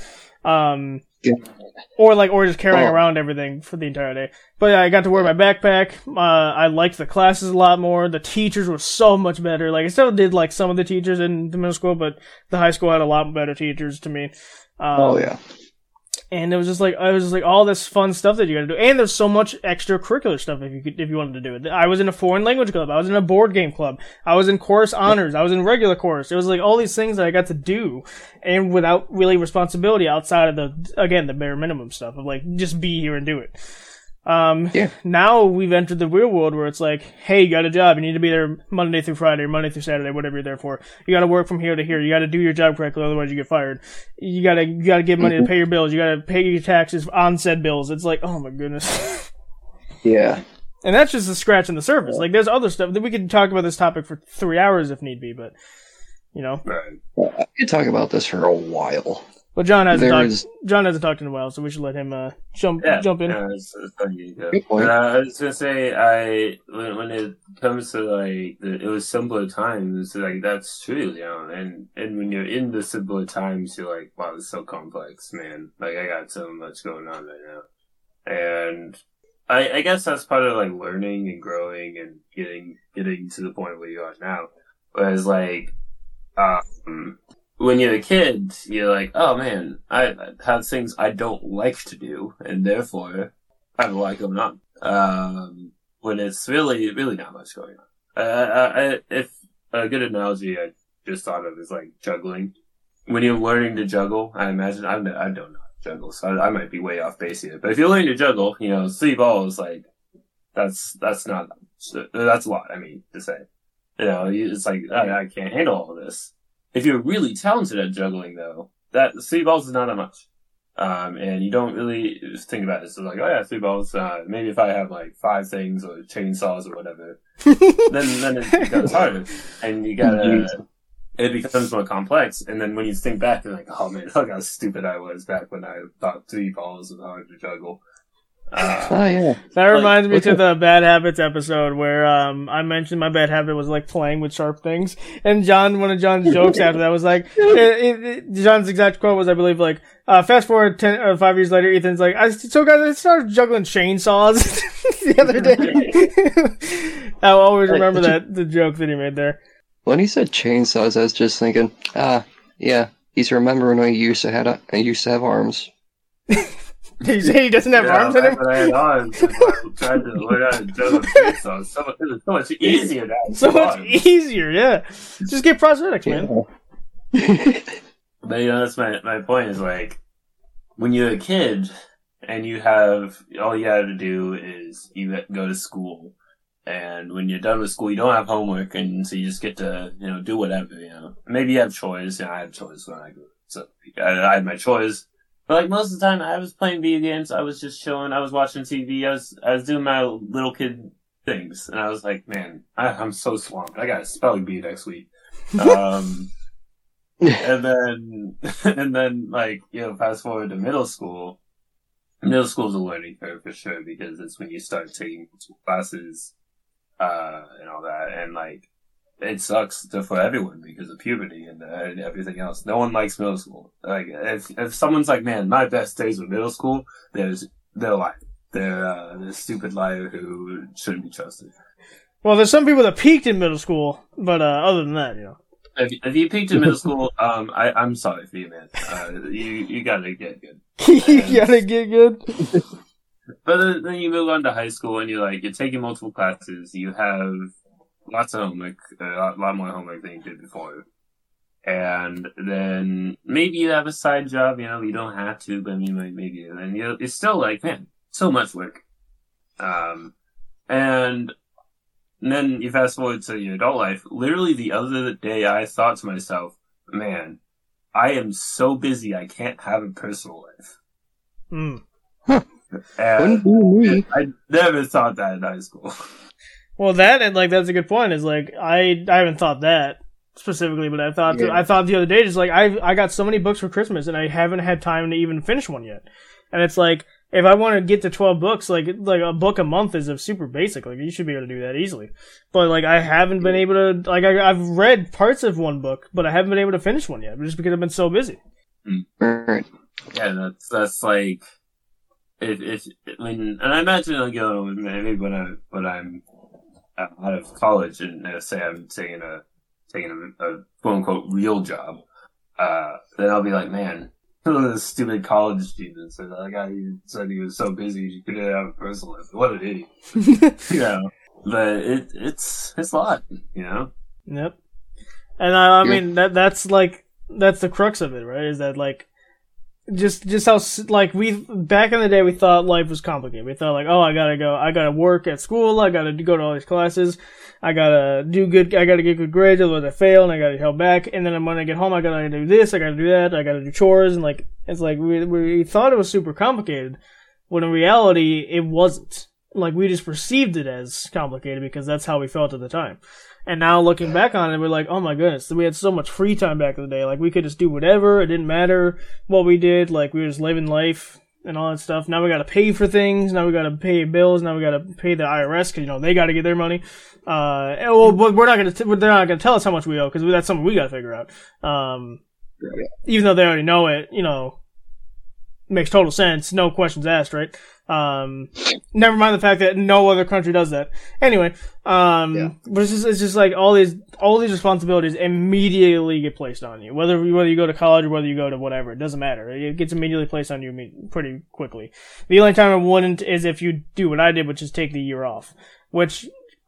Or just carrying around everything for the entire day. But I got to wear my backpack. I liked the classes a lot more. The teachers were so much better. Like I still did like some of the teachers in the middle school, but the high school had a lot better teachers to me. And it was just like all this fun stuff that you got to do, and there's so much extracurricular stuff if you wanted to do it. I was in a foreign language club. I was in a board game club. I was in chorus honors. I was in regular chorus. It was like all these things that I got to do, and without really responsibility outside of the bare minimum stuff of like just be here and do it. Now we've entered the real world where it's like, hey, you got a job. You need to be there Monday through Friday or Monday through Saturday, whatever you're there for. You got to work from here to here. You got to do your job correctly, otherwise you get fired. You got to give money to pay your bills. You got to pay your taxes on said bills. It's like, oh my goodness. Yeah. And that's just a scratch on the surface. Like there's other stuff that we could talk about this topic for 3 hours if need be, but you know. Right. I could talk about this for a while. But John hasn't talked in a while, so we should let him jump in. Yeah, it's funny. But I was gonna say, when it comes to like it was simpler times, like that's true, you know. And when you're in the simpler times, you're like, wow, it's so complex, man. Like I got so much going on right now, and I guess that's part of like learning and growing and getting to the point where you are now. Whereas like, when you're a kid, you're like, oh man, I have things I don't like to do, and therefore I have a lot going on. When it's really, really not much going on. If a good analogy I just thought of is like juggling. When you're learning to juggle, I imagine, I don't know how to juggle, so I might be way off base here. But if you're learning to juggle, you know, 3 balls, like, that's a lot, I mean, to say. You know, it's like, I can't handle all of this. If you're really talented at juggling, though, that 3 balls is not that much. And you don't really think about it. So like, oh yeah, 3 balls, maybe if I have like 5 things or chainsaws or whatever, then it becomes harder. And it becomes more complex. And then when you think back, you're like, oh man, look how stupid I was back when I thought 3 balls was hard to juggle. Yeah. That reminds me to the Bad Habits episode where I mentioned my bad habit was like playing with sharp things, and one of John's jokes after that was like, John's exact quote was, I believe, like, fast forward 5 years later, Ethan's like, I started juggling chainsaws the other day. I'll always remember the joke that he made there. When he said chainsaws, I was just thinking, yeah, he's remembering when I used to have arms. Did you say he doesn't have arms anymore? I had arms. I tried to learn how to juggle chainsaws. It was so much easier now. So much easier, yeah. Just get prosthetics, man. But you know, that's my point is like, when you're a kid and all you had to do is you go to school, and when you're done with school, you don't have homework, and so you just get to, do whatever, Maybe you have chores, I had chores when I grew up, so I had my chores. But like most of the time, I was playing video games, I was just chilling, I was watching TV, I was doing my little kid things, and I was like, man, I'm so swamped, I got a spelling bee next week. And then like, fast forward to middle school. Middle school's a learning curve for sure, because it's when you start taking classes, and all that, and like, it sucks for everyone because of puberty and everything else. No one likes middle school. Like, if someone's like, man, my best days were middle school, they're lying. They're a stupid liar who shouldn't be trusted. Well, there's some people that peaked in middle school, but other than that, If you peaked in middle school, I'm sorry for you, man. You gotta get good. You gotta get good. But then you move on to high school, and you're taking multiple classes. You have lots of homework, a lot more homework than you did before. And then maybe you have a side job, you don't have to, but maybe. And then it's still like, man, so much work. And then you fast forward to your adult life. Literally the other day, I thought to myself, man, I am so busy, I can't have a personal life. And I never thought that in high school. Well, that's a good point. Is like I haven't thought that specifically, but I thought the other day, just like I got so many books for Christmas, and I haven't had time to even finish one yet. And it's like, if I want to get to 12 books, like a book a month is a super basic. Like, you should be able to do that easily. Like, I haven't been able to, I've read parts of one book, but I haven't been able to finish one yet, just because I've been so busy. Right. Yeah, that's like, and I imagine, maybe when I'm out of college, and say I'm taking a quote unquote real job, then I'll be like, man, those stupid college students, and that guy said he was so busy he couldn't have a personal life. What an idiot. But it's a lot, Yep. And I mean, that's the crux of it, right? Is that just how, back in the day, we thought life was complicated. We thought I gotta work at school, I gotta go to all these classes, I gotta get good grades, otherwise I fail, and I gotta help back, and then when I get home, I gotta do this, I gotta do that, I gotta do chores, and we thought it was super complicated, when in reality, it wasn't. We just perceived it as complicated because that's how we felt at the time. And now looking back on it, we're like, oh my goodness, we had so much free time back in the day. We could just do whatever. It didn't matter what we did. We were just living life and all that stuff. Now we gotta pay for things. Now we gotta pay bills. Now we gotta pay the IRS because, they gotta get their money. They're not gonna tell us how much we owe because that's something we gotta figure out. Even though they already know it, makes total sense. No questions asked, right? Never mind the fact that no other country does that. Anyway, but it's just all these responsibilities immediately get placed on you. Whether you go to college or whether you go to whatever, it doesn't matter. It gets immediately placed on you pretty quickly. The only time it wouldn't is if you do what I did, which is take the year off. Which,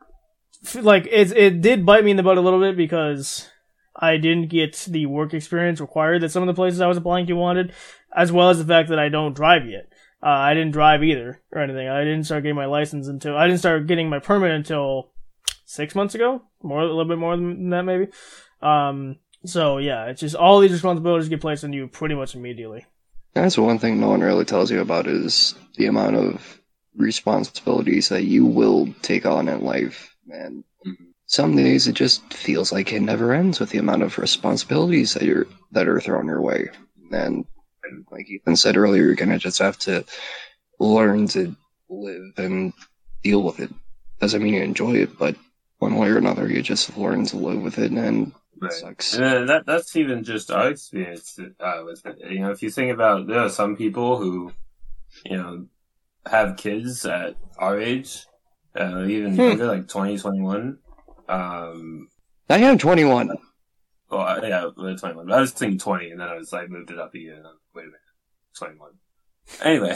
it did bite me in the butt a little bit because I didn't get the work experience required that some of the places I was applying to wanted, as well as the fact that I don't drive yet. I didn't drive either, or anything. I didn't start getting my license I didn't start getting my permit until 6 months ago. A little bit more than that, maybe. So yeah, it's just all these responsibilities get placed on you pretty much immediately. That's one thing no one really tells you about is the amount of responsibilities that you will take on in life. And some days it just feels like it never ends with the amount of responsibilities that are thrown your way. And like Ethan said earlier, you're gonna just have to learn to live and deal with it. Doesn't mean you enjoy it, but one way or another, you just learn to live with it, and it sucks. And that's even just our experience with it. If you think about, there are some people who, have kids at our age, even younger, like 20, 21. I am 21. Well, yeah, 21. But I was thinking 20, and then I was moved it up a year, and wait a minute, 21. Anyway,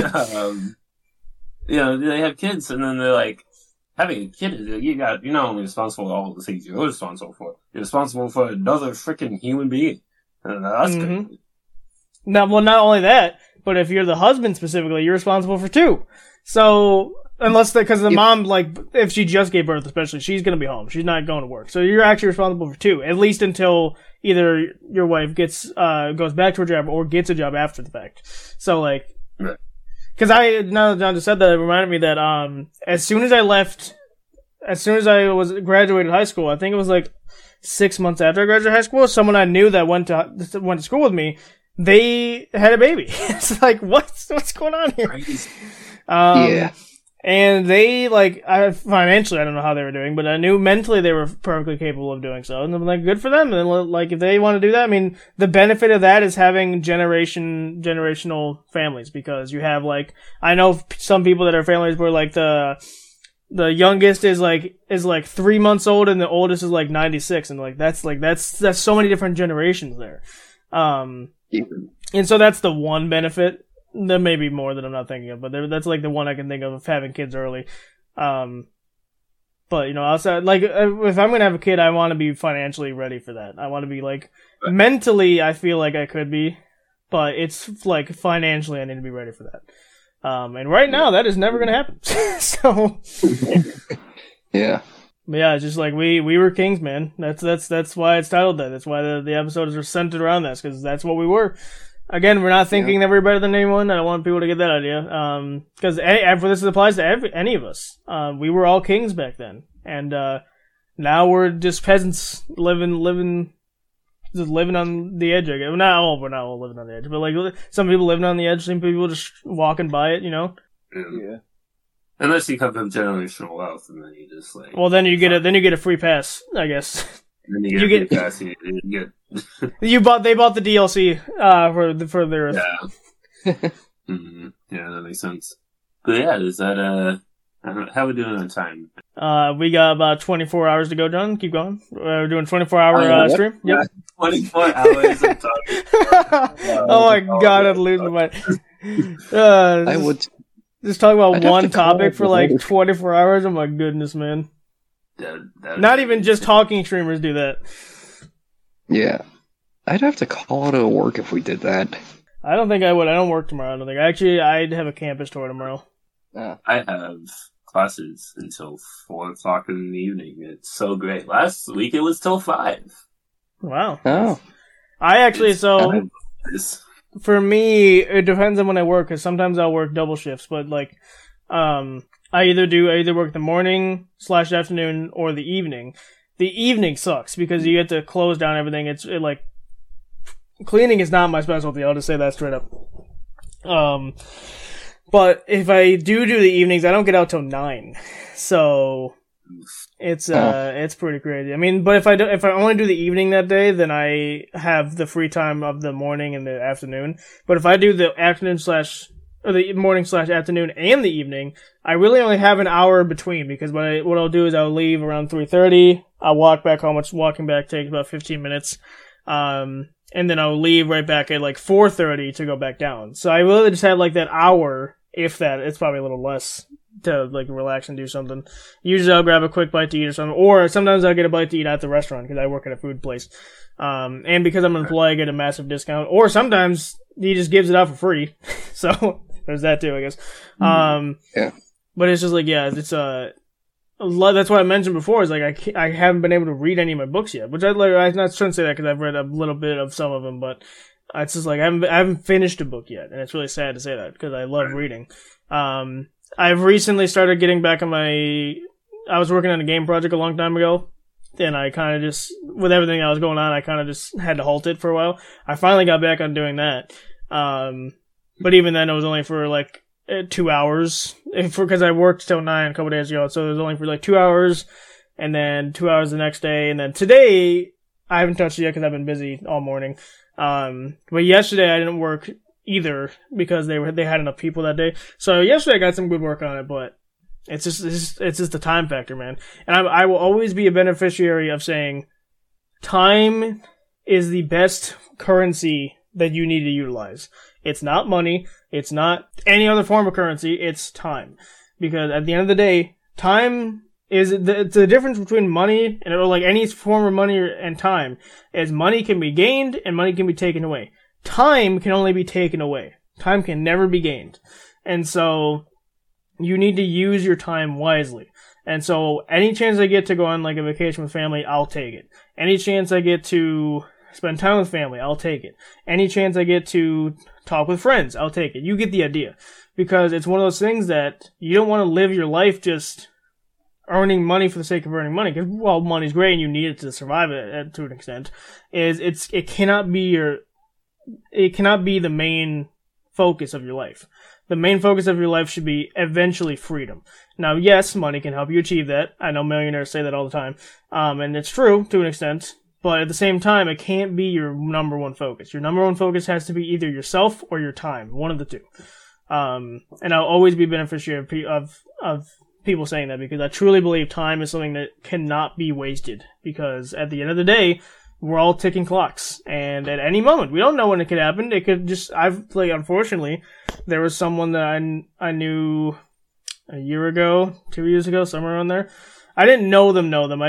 they have kids, and then they're having a kid, you're not only responsible for all the things you're responsible for, you're responsible for another freaking human being. And that's good. Now, well, not only that, But if you're the husband specifically, you're responsible for 2. So, because the mom, like, if she just gave birth, especially, she's going to be home. She's not going to work. So you're actually responsible for 2, at least until either your wife goes back to her job or gets a job after the fact. So, like, because now that John just said that, it reminded me that, as soon as I graduated high school, I think it was like 6 months after I graduated high school, someone I knew that went to school with me, they had a baby. It's like, what's going on here? Yeah. And they, like, financially, I don't know how they were doing, but I knew mentally they were perfectly capable of doing so. And I'm like, good for them. And, like, if they want to do that, I mean, the benefit of that is having generational families, because you have, like, I know some people that are families where, like, the youngest is 3 months old and the oldest is, like, 96. And, like, that's so many different generations there. And so that's the one benefit. There may be more that I'm not thinking of, but that's like the one I can think of having kids early. But, you know, outside, like, if I'm gonna have a kid, I want to be financially ready for that. I want to be, like, mentally, I feel like I could be, but it's, like, financially, I need to be ready for that. And right now, that is never gonna happen. So. Yeah. But yeah, it's just like, we were kings, man. That's why it's titled that. That's why the episodes are centered around this, because that's what we were. Again, we're not thinking that we're better than anyone. I don't want people to get that idea. Because this applies to any of us. We were all kings back then, and now we're just peasants living on the edge. I guess. We're not all living on the edge, but like some people living on the edge, some people just walking by it. You know. Yeah. Unless you come from generational wealth, and then you just like. Well, then you get a free pass, I guess. And then you get a free pass. You get. They bought the DLC for their. Yeah. Mm-hmm. Yeah, that makes sense. But yeah, is that how are we doing on time? We got about 24 hours to go, John. Keep going. We're doing 24-hour stream. Yep. 24 hours of talking. Oh my god, I'd lose my. I would just talk about one topic for like 24 hours. Oh my goodness, man. Not even just talking streamers do that. Yeah. I'd have to call it a work if we did that. I don't think I would. I don't work tomorrow, I don't think. Actually, I'd have a campus tour tomorrow. I have classes until 4 o'clock in the evening. It's so great. Last week it was till 5. Wow. Oh. For me, it depends on when I work, because sometimes I'll work double shifts, but like, I either work the morning / afternoon or the evening. The evening sucks because you get to close down everything. Cleaning is not my specialty. I'll just say that straight up. But if I do the evenings, I don't get out till 9. So it's pretty crazy. I mean, but if I only do the evening that day, then I have the free time of the morning and the afternoon. But if I do the afternoon or the morning / afternoon and the evening, I really only have an hour in between, because what I'll do is I'll leave around 3:30. I'll walk back home, which walking back takes about 15 minutes. And then I'll leave right back at like 4:30 to go back down. So I really just have like that hour, if that. It's probably a little less, to like relax and do something. Usually I'll grab a quick bite to eat or something, or sometimes I'll get a bite to eat at the restaurant because I work at a food place. And because I'm an employee, I get a massive discount. Or sometimes he just gives it out for free. So there's that too, I guess. Yeah. But it's just like, yeah, it's that's what I mentioned before, is like I haven't been able to read any of my books yet, which I'm not trying to say that because I've read a little bit of some of them, but it's just like I haven't finished a book yet, and it's really sad to say that because I love reading. I've recently started getting back on I was working on a game project a long time ago, and I kind of just, with everything that was going on, I kind of just had to halt it for a while. I finally got back on doing that. But even then it was only for like 2 hours, because I worked till 9 a couple days ago, so it was only for like 2 hours, and then 2 hours the next day, and then today I haven't touched it yet because I've been busy all morning. But yesterday I didn't work either because they had enough people that day. So yesterday I got some good work on it, but it's just the time factor, man. And I will always be a beneficiary of saying time is the best currency that you need to utilize. It's not money. It's not any other form of currency. It's time. Because at the end of the day, time is the difference between money and, or like any form of money and time, is money can be gained and money can be taken away. Time can only be taken away. Time can never be gained. And so you need to use your time wisely. And so any chance I get to go on like a vacation with family, I'll take it. Any chance I get to spend time with family, I'll take it. Any chance I get to talk with friends, I'll take it. You get the idea. Because it's one of those things that you don't want to live your life just earning money for the sake of earning money. Because, while money's great and you need it to survive it to an extent, it cannot be the main focus of your life. The main focus of your life should be eventually freedom. Now, yes, money can help you achieve that. I know millionaires say that all the time. And it's true to an extent. But at the same time, it can't be your number one focus. Your number one focus has to be either yourself or your time. One of the two. And I'll always be a beneficiary of people saying that, because I truly believe time is something that cannot be wasted. Because at the end of the day, we're all ticking clocks. And at any moment, we don't know when it could happen. It could just, unfortunately, there was someone that I knew a year ago, 2 years ago, somewhere around there. I didn't know them.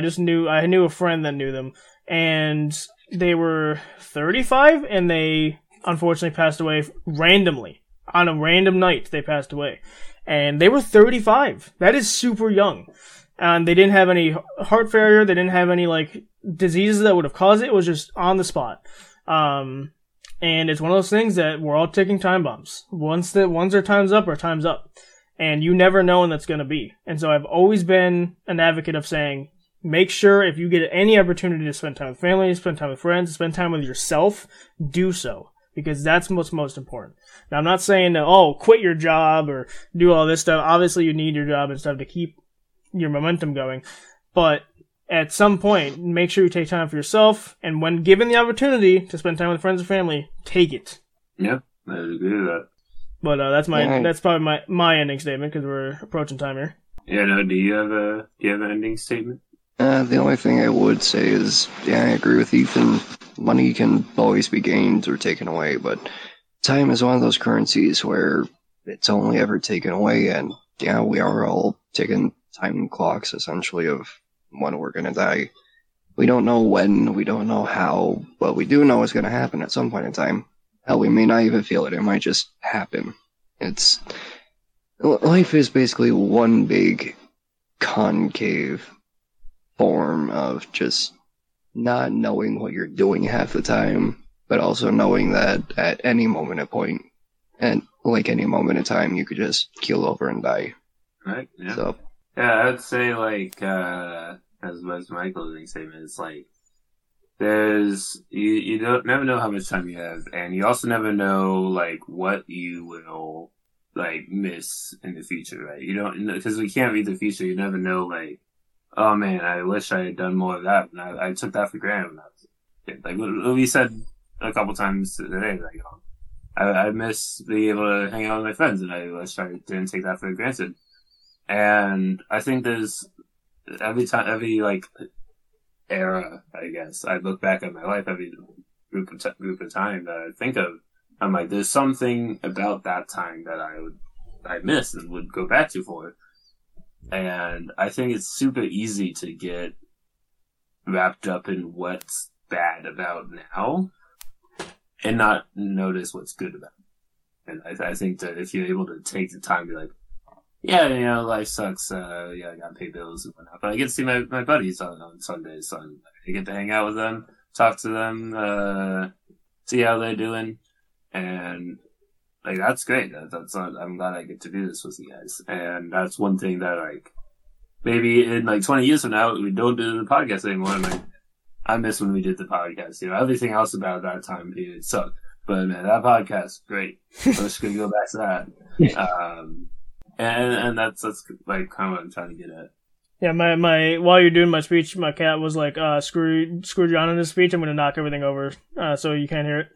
I knew a friend that knew them. And they were 35, and they unfortunately passed away randomly. On a random night, they passed away. And they were 35. That is super young. And they didn't have any heart failure. They didn't have any, diseases that would have caused it. It was just on the spot. And it's one of those things that we're all ticking time bombs. Once their time's up, our time's up. And you never know when that's going to be. And so I've always been an advocate of saying, make sure if you get any opportunity to spend time with family, spend time with friends, spend time with yourself, do so. Because that's what's most important. Now, I'm not saying that, quit your job or do all this stuff. Obviously, you need your job and stuff to keep your momentum going. But at some point, make sure you take time for yourself. And when given the opportunity to spend time with friends and family, take it. Yeah, I would agree with that. But that's probably my ending statement, because we're approaching time here. Yeah, no, do you have an ending statement? The only thing I would say is, I agree with Ethan. Money can always be gained or taken away, but time is one of those currencies where it's only ever taken away, and we are all ticking time clocks, essentially, of when we're gonna die. We don't know when, we don't know how, but we do know it's gonna happen at some point in time. Hell, we may not even feel it, it might just happen. Life is basically one big concave form of just not knowing what you're doing half the time, but also knowing that at any moment any moment in time, you could just keel over and die. Right, yeah. So, yeah, I'd say, as Michael's statement, it's you don't never know how much time you have, and you also never know, what you will, miss in the future, right? You don't, because we can't read the future, you never know, oh man, I wish I had done more of that. And I took that for granted when I was a kid. Like we said a couple times today, I miss being able to hang out with my friends, and I wish I didn't take that for granted. And I think there's every era, I guess, I look back at my life, every group of time that I think of, I'm like, there's something about that time that I miss and would go back to for it. And I think it's super easy to get wrapped up in what's bad about now and not notice what's good about it. And I think that if you're able to take the time to be like, yeah, life sucks, I gotta pay bills and whatnot, but I get to see my buddies on Sundays, so I get to hang out with them, talk to them, see how they're doing, and that's great. I'm glad I get to do this with you guys. And that's one thing that, maybe in 20 years from now, we don't do the podcast anymore. And I miss when we did the podcast. Everything else about that time period sucked. But man, that podcast, great. I'm just gonna go back to that. And that's kind of what I'm trying to get at. Yeah, my while you're doing my speech, my cat was like, screw John in his speech. I'm gonna knock everything over, so you can't hear it.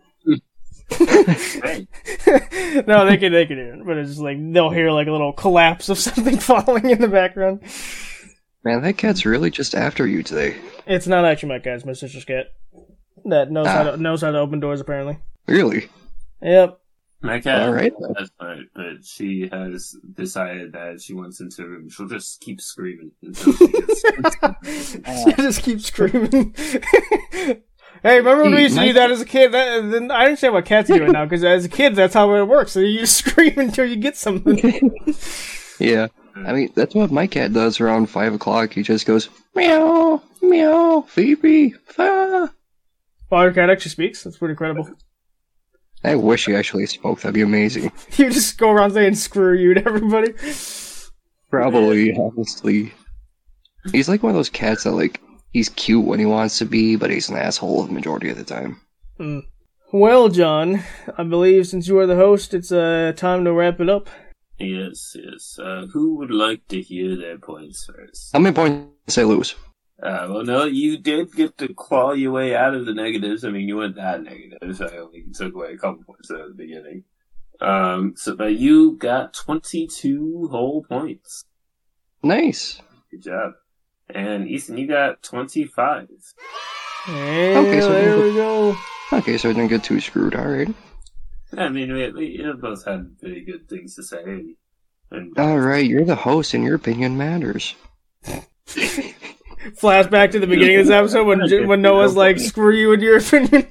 No, they can hear it, but it's just they'll hear a little collapse of something falling in the background. Man, that cat's really just after you today. It's not actually my cat; it's my sister's cat that knows how to open doors. Apparently, really? Yep. My cat, all right, but she has decided that she wants into a room. She'll just keep screaming until she gets. She just keeps screaming. Hey, remember when we used to do that as a kid? I understand what cats do right now, because as a kid, that's how it works. So you just scream until you get something. Yeah. I mean, that's what my cat does around 5 o'clock. He just goes, meow, meow, Phoebe, fa. Oh, your cat actually speaks? That's pretty incredible. I wish he actually spoke. That'd be amazing. You just go around saying screw you to everybody? Probably, honestly. He's like one of those cats that, like, he's cute when he wants to be, but he's an asshole the majority of the time. Well, John, I believe since you are the host, it's time to wrap it up. Yes. Who would like to hear their points first? How many points did I lose? Well, no, you did get to claw your way out of the negatives. I mean, you weren't that negative. I only took away a couple points at the beginning. But you got 22 whole points. Nice. Good job. And Ethan, you got 25. Hey, Okay, so there we go. Okay, so I didn't get too screwed, alright. I mean, we both had pretty good things to say. Alright, you're the host and your opinion matters. Flashback to the beginning of this episode when Noah's like, screw you and your opinion.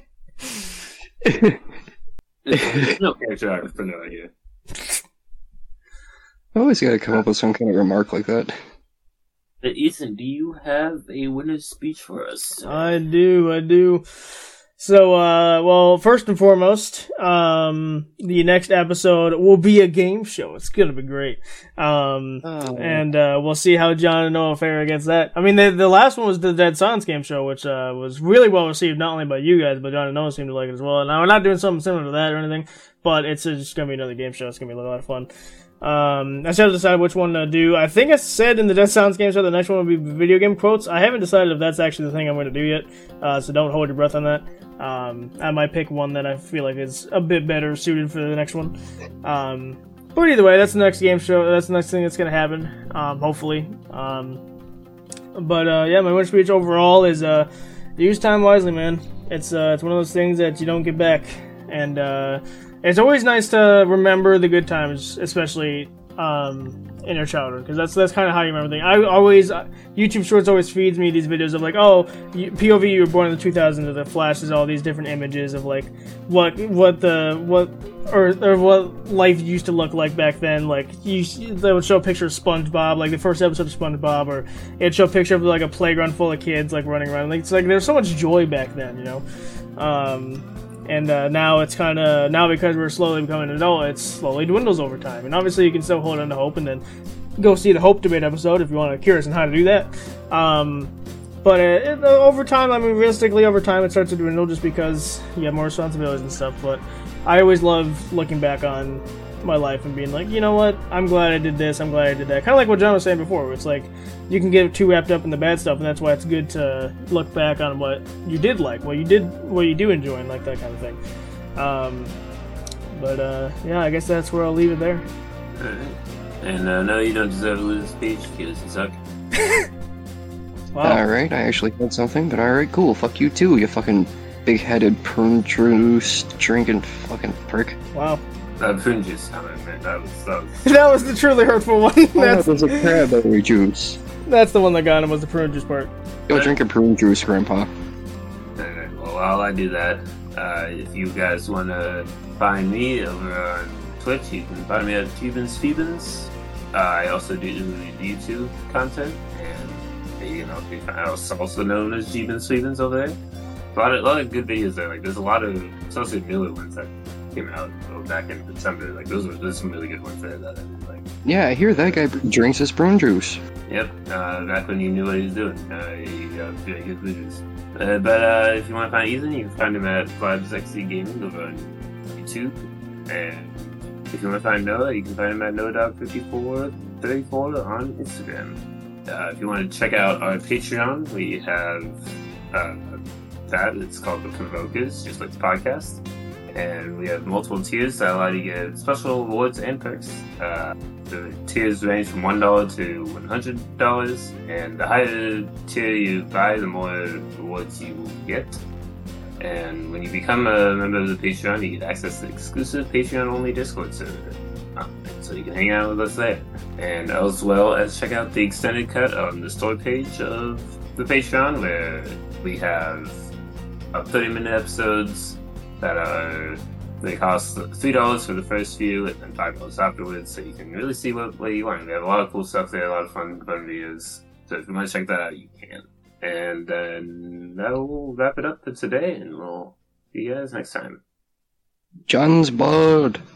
There's no character arc for Noah here. I always gotta come up with some kind of remark like that. Ethan, do you have a winner's speech for us? I do. So, well, first and foremost, the next episode will be a game show. It's gonna be great. And we'll see how John and Noah fare against that. I mean, the last one was the Dead Silence game show, which was really well received, not only by you guys, but John and Noah seemed to like it as well. Now, we're not doing something similar to that or anything, but it's just gonna be another game show. It's gonna be a lot of fun. I still have to decide which one to do. I think I said in the Death Sounds game show the next one will be video game quotes. I haven't decided if that's actually the thing I'm going to do yet, so don't hold your breath on that. I might pick one that I feel like is a bit better suited for the next one. But either way, that's the next game show. That's the next thing that's going to happen, hopefully. But yeah, my winter speech overall is use time wisely, man. It's one of those things that you don't get back, and it's always nice to remember the good times, especially in your childhood, because that's kind of how you remember things. I always YouTube Shorts always feeds me these videos of like, oh, POV, you were born in the 2000s, and it flashes all these different images of like what life used to look like back then. Like they would show a picture of SpongeBob, like the first episode of SpongeBob, or it'd show a picture of like a playground full of kids like running around. Like it's like there's so much joy back then, you know. And now it's kind of, now because we're slowly becoming an adult, it slowly dwindles over time. And obviously you can still hold on to hope and then go see the Hope Debate episode if you want to curious on how to do that. But over time, I mean, realistically, over time it starts to dwindle just because you have more responsibilities and stuff. But I always love looking back on my life and being like, you know what, I'm glad I did this, I'm glad I did that. Kind of like what John was saying before, where it's like, you can get too wrapped up in the bad stuff, and that's why it's good to look back on what you did like, what you do enjoy, and like that kind of thing. Yeah, I guess that's where I'll leave it there. Alright. And no, you don't deserve to lose a speech because you suck. Wow. Alright, I actually had something, but alright, cool. Fuck you too, you fucking big-headed prune juice drinking fucking prick. Wow. Prune juice, I mean, that was That was the truly hurtful one. That was a cranberry juice. That's the one that got him, was the prune juice part. Go drink a prune juice, Grandpa. Alright, well, while I do that, if you guys want to find me over on Twitch, you can find me at Jeebins. I also do YouTube content, and you know, I was also known as Jeebins over there. A lot of good videos there. Like, there's a lot of especially newer ones that came out back in December. Like, there's some really good ones there that I really like. Yeah, I hear that guy drinks his prune juice. Yep, back when you knew what he was doing. He got very good videos. But if you want to find Ethan, you can find him at VibesXC Gaming over on YouTube. And if you want to find Noah, you can find him at NoahDog5434 on Instagram. If you want to check out our Patreon, we have that. It's called The Provokers, just like the podcast. And we have multiple tiers that allow you to get special rewards and perks. The tiers range from $1 to $100, and the higher tier you buy, the more rewards you will get. And when you become a member of the Patreon, you get access to the exclusive Patreon-only Discord server. So you can hang out with us there. And as well as check out the extended cut on the story page of the Patreon, where we have about 30-minute episodes that are. They cost $3 for the first few and then $5 afterwards, so you can really see what you want. We have a lot of cool stuff there, a lot of fun videos. So if you want to check that out, you can. And then that will wrap it up for today, and we'll see you guys next time. John's Blood.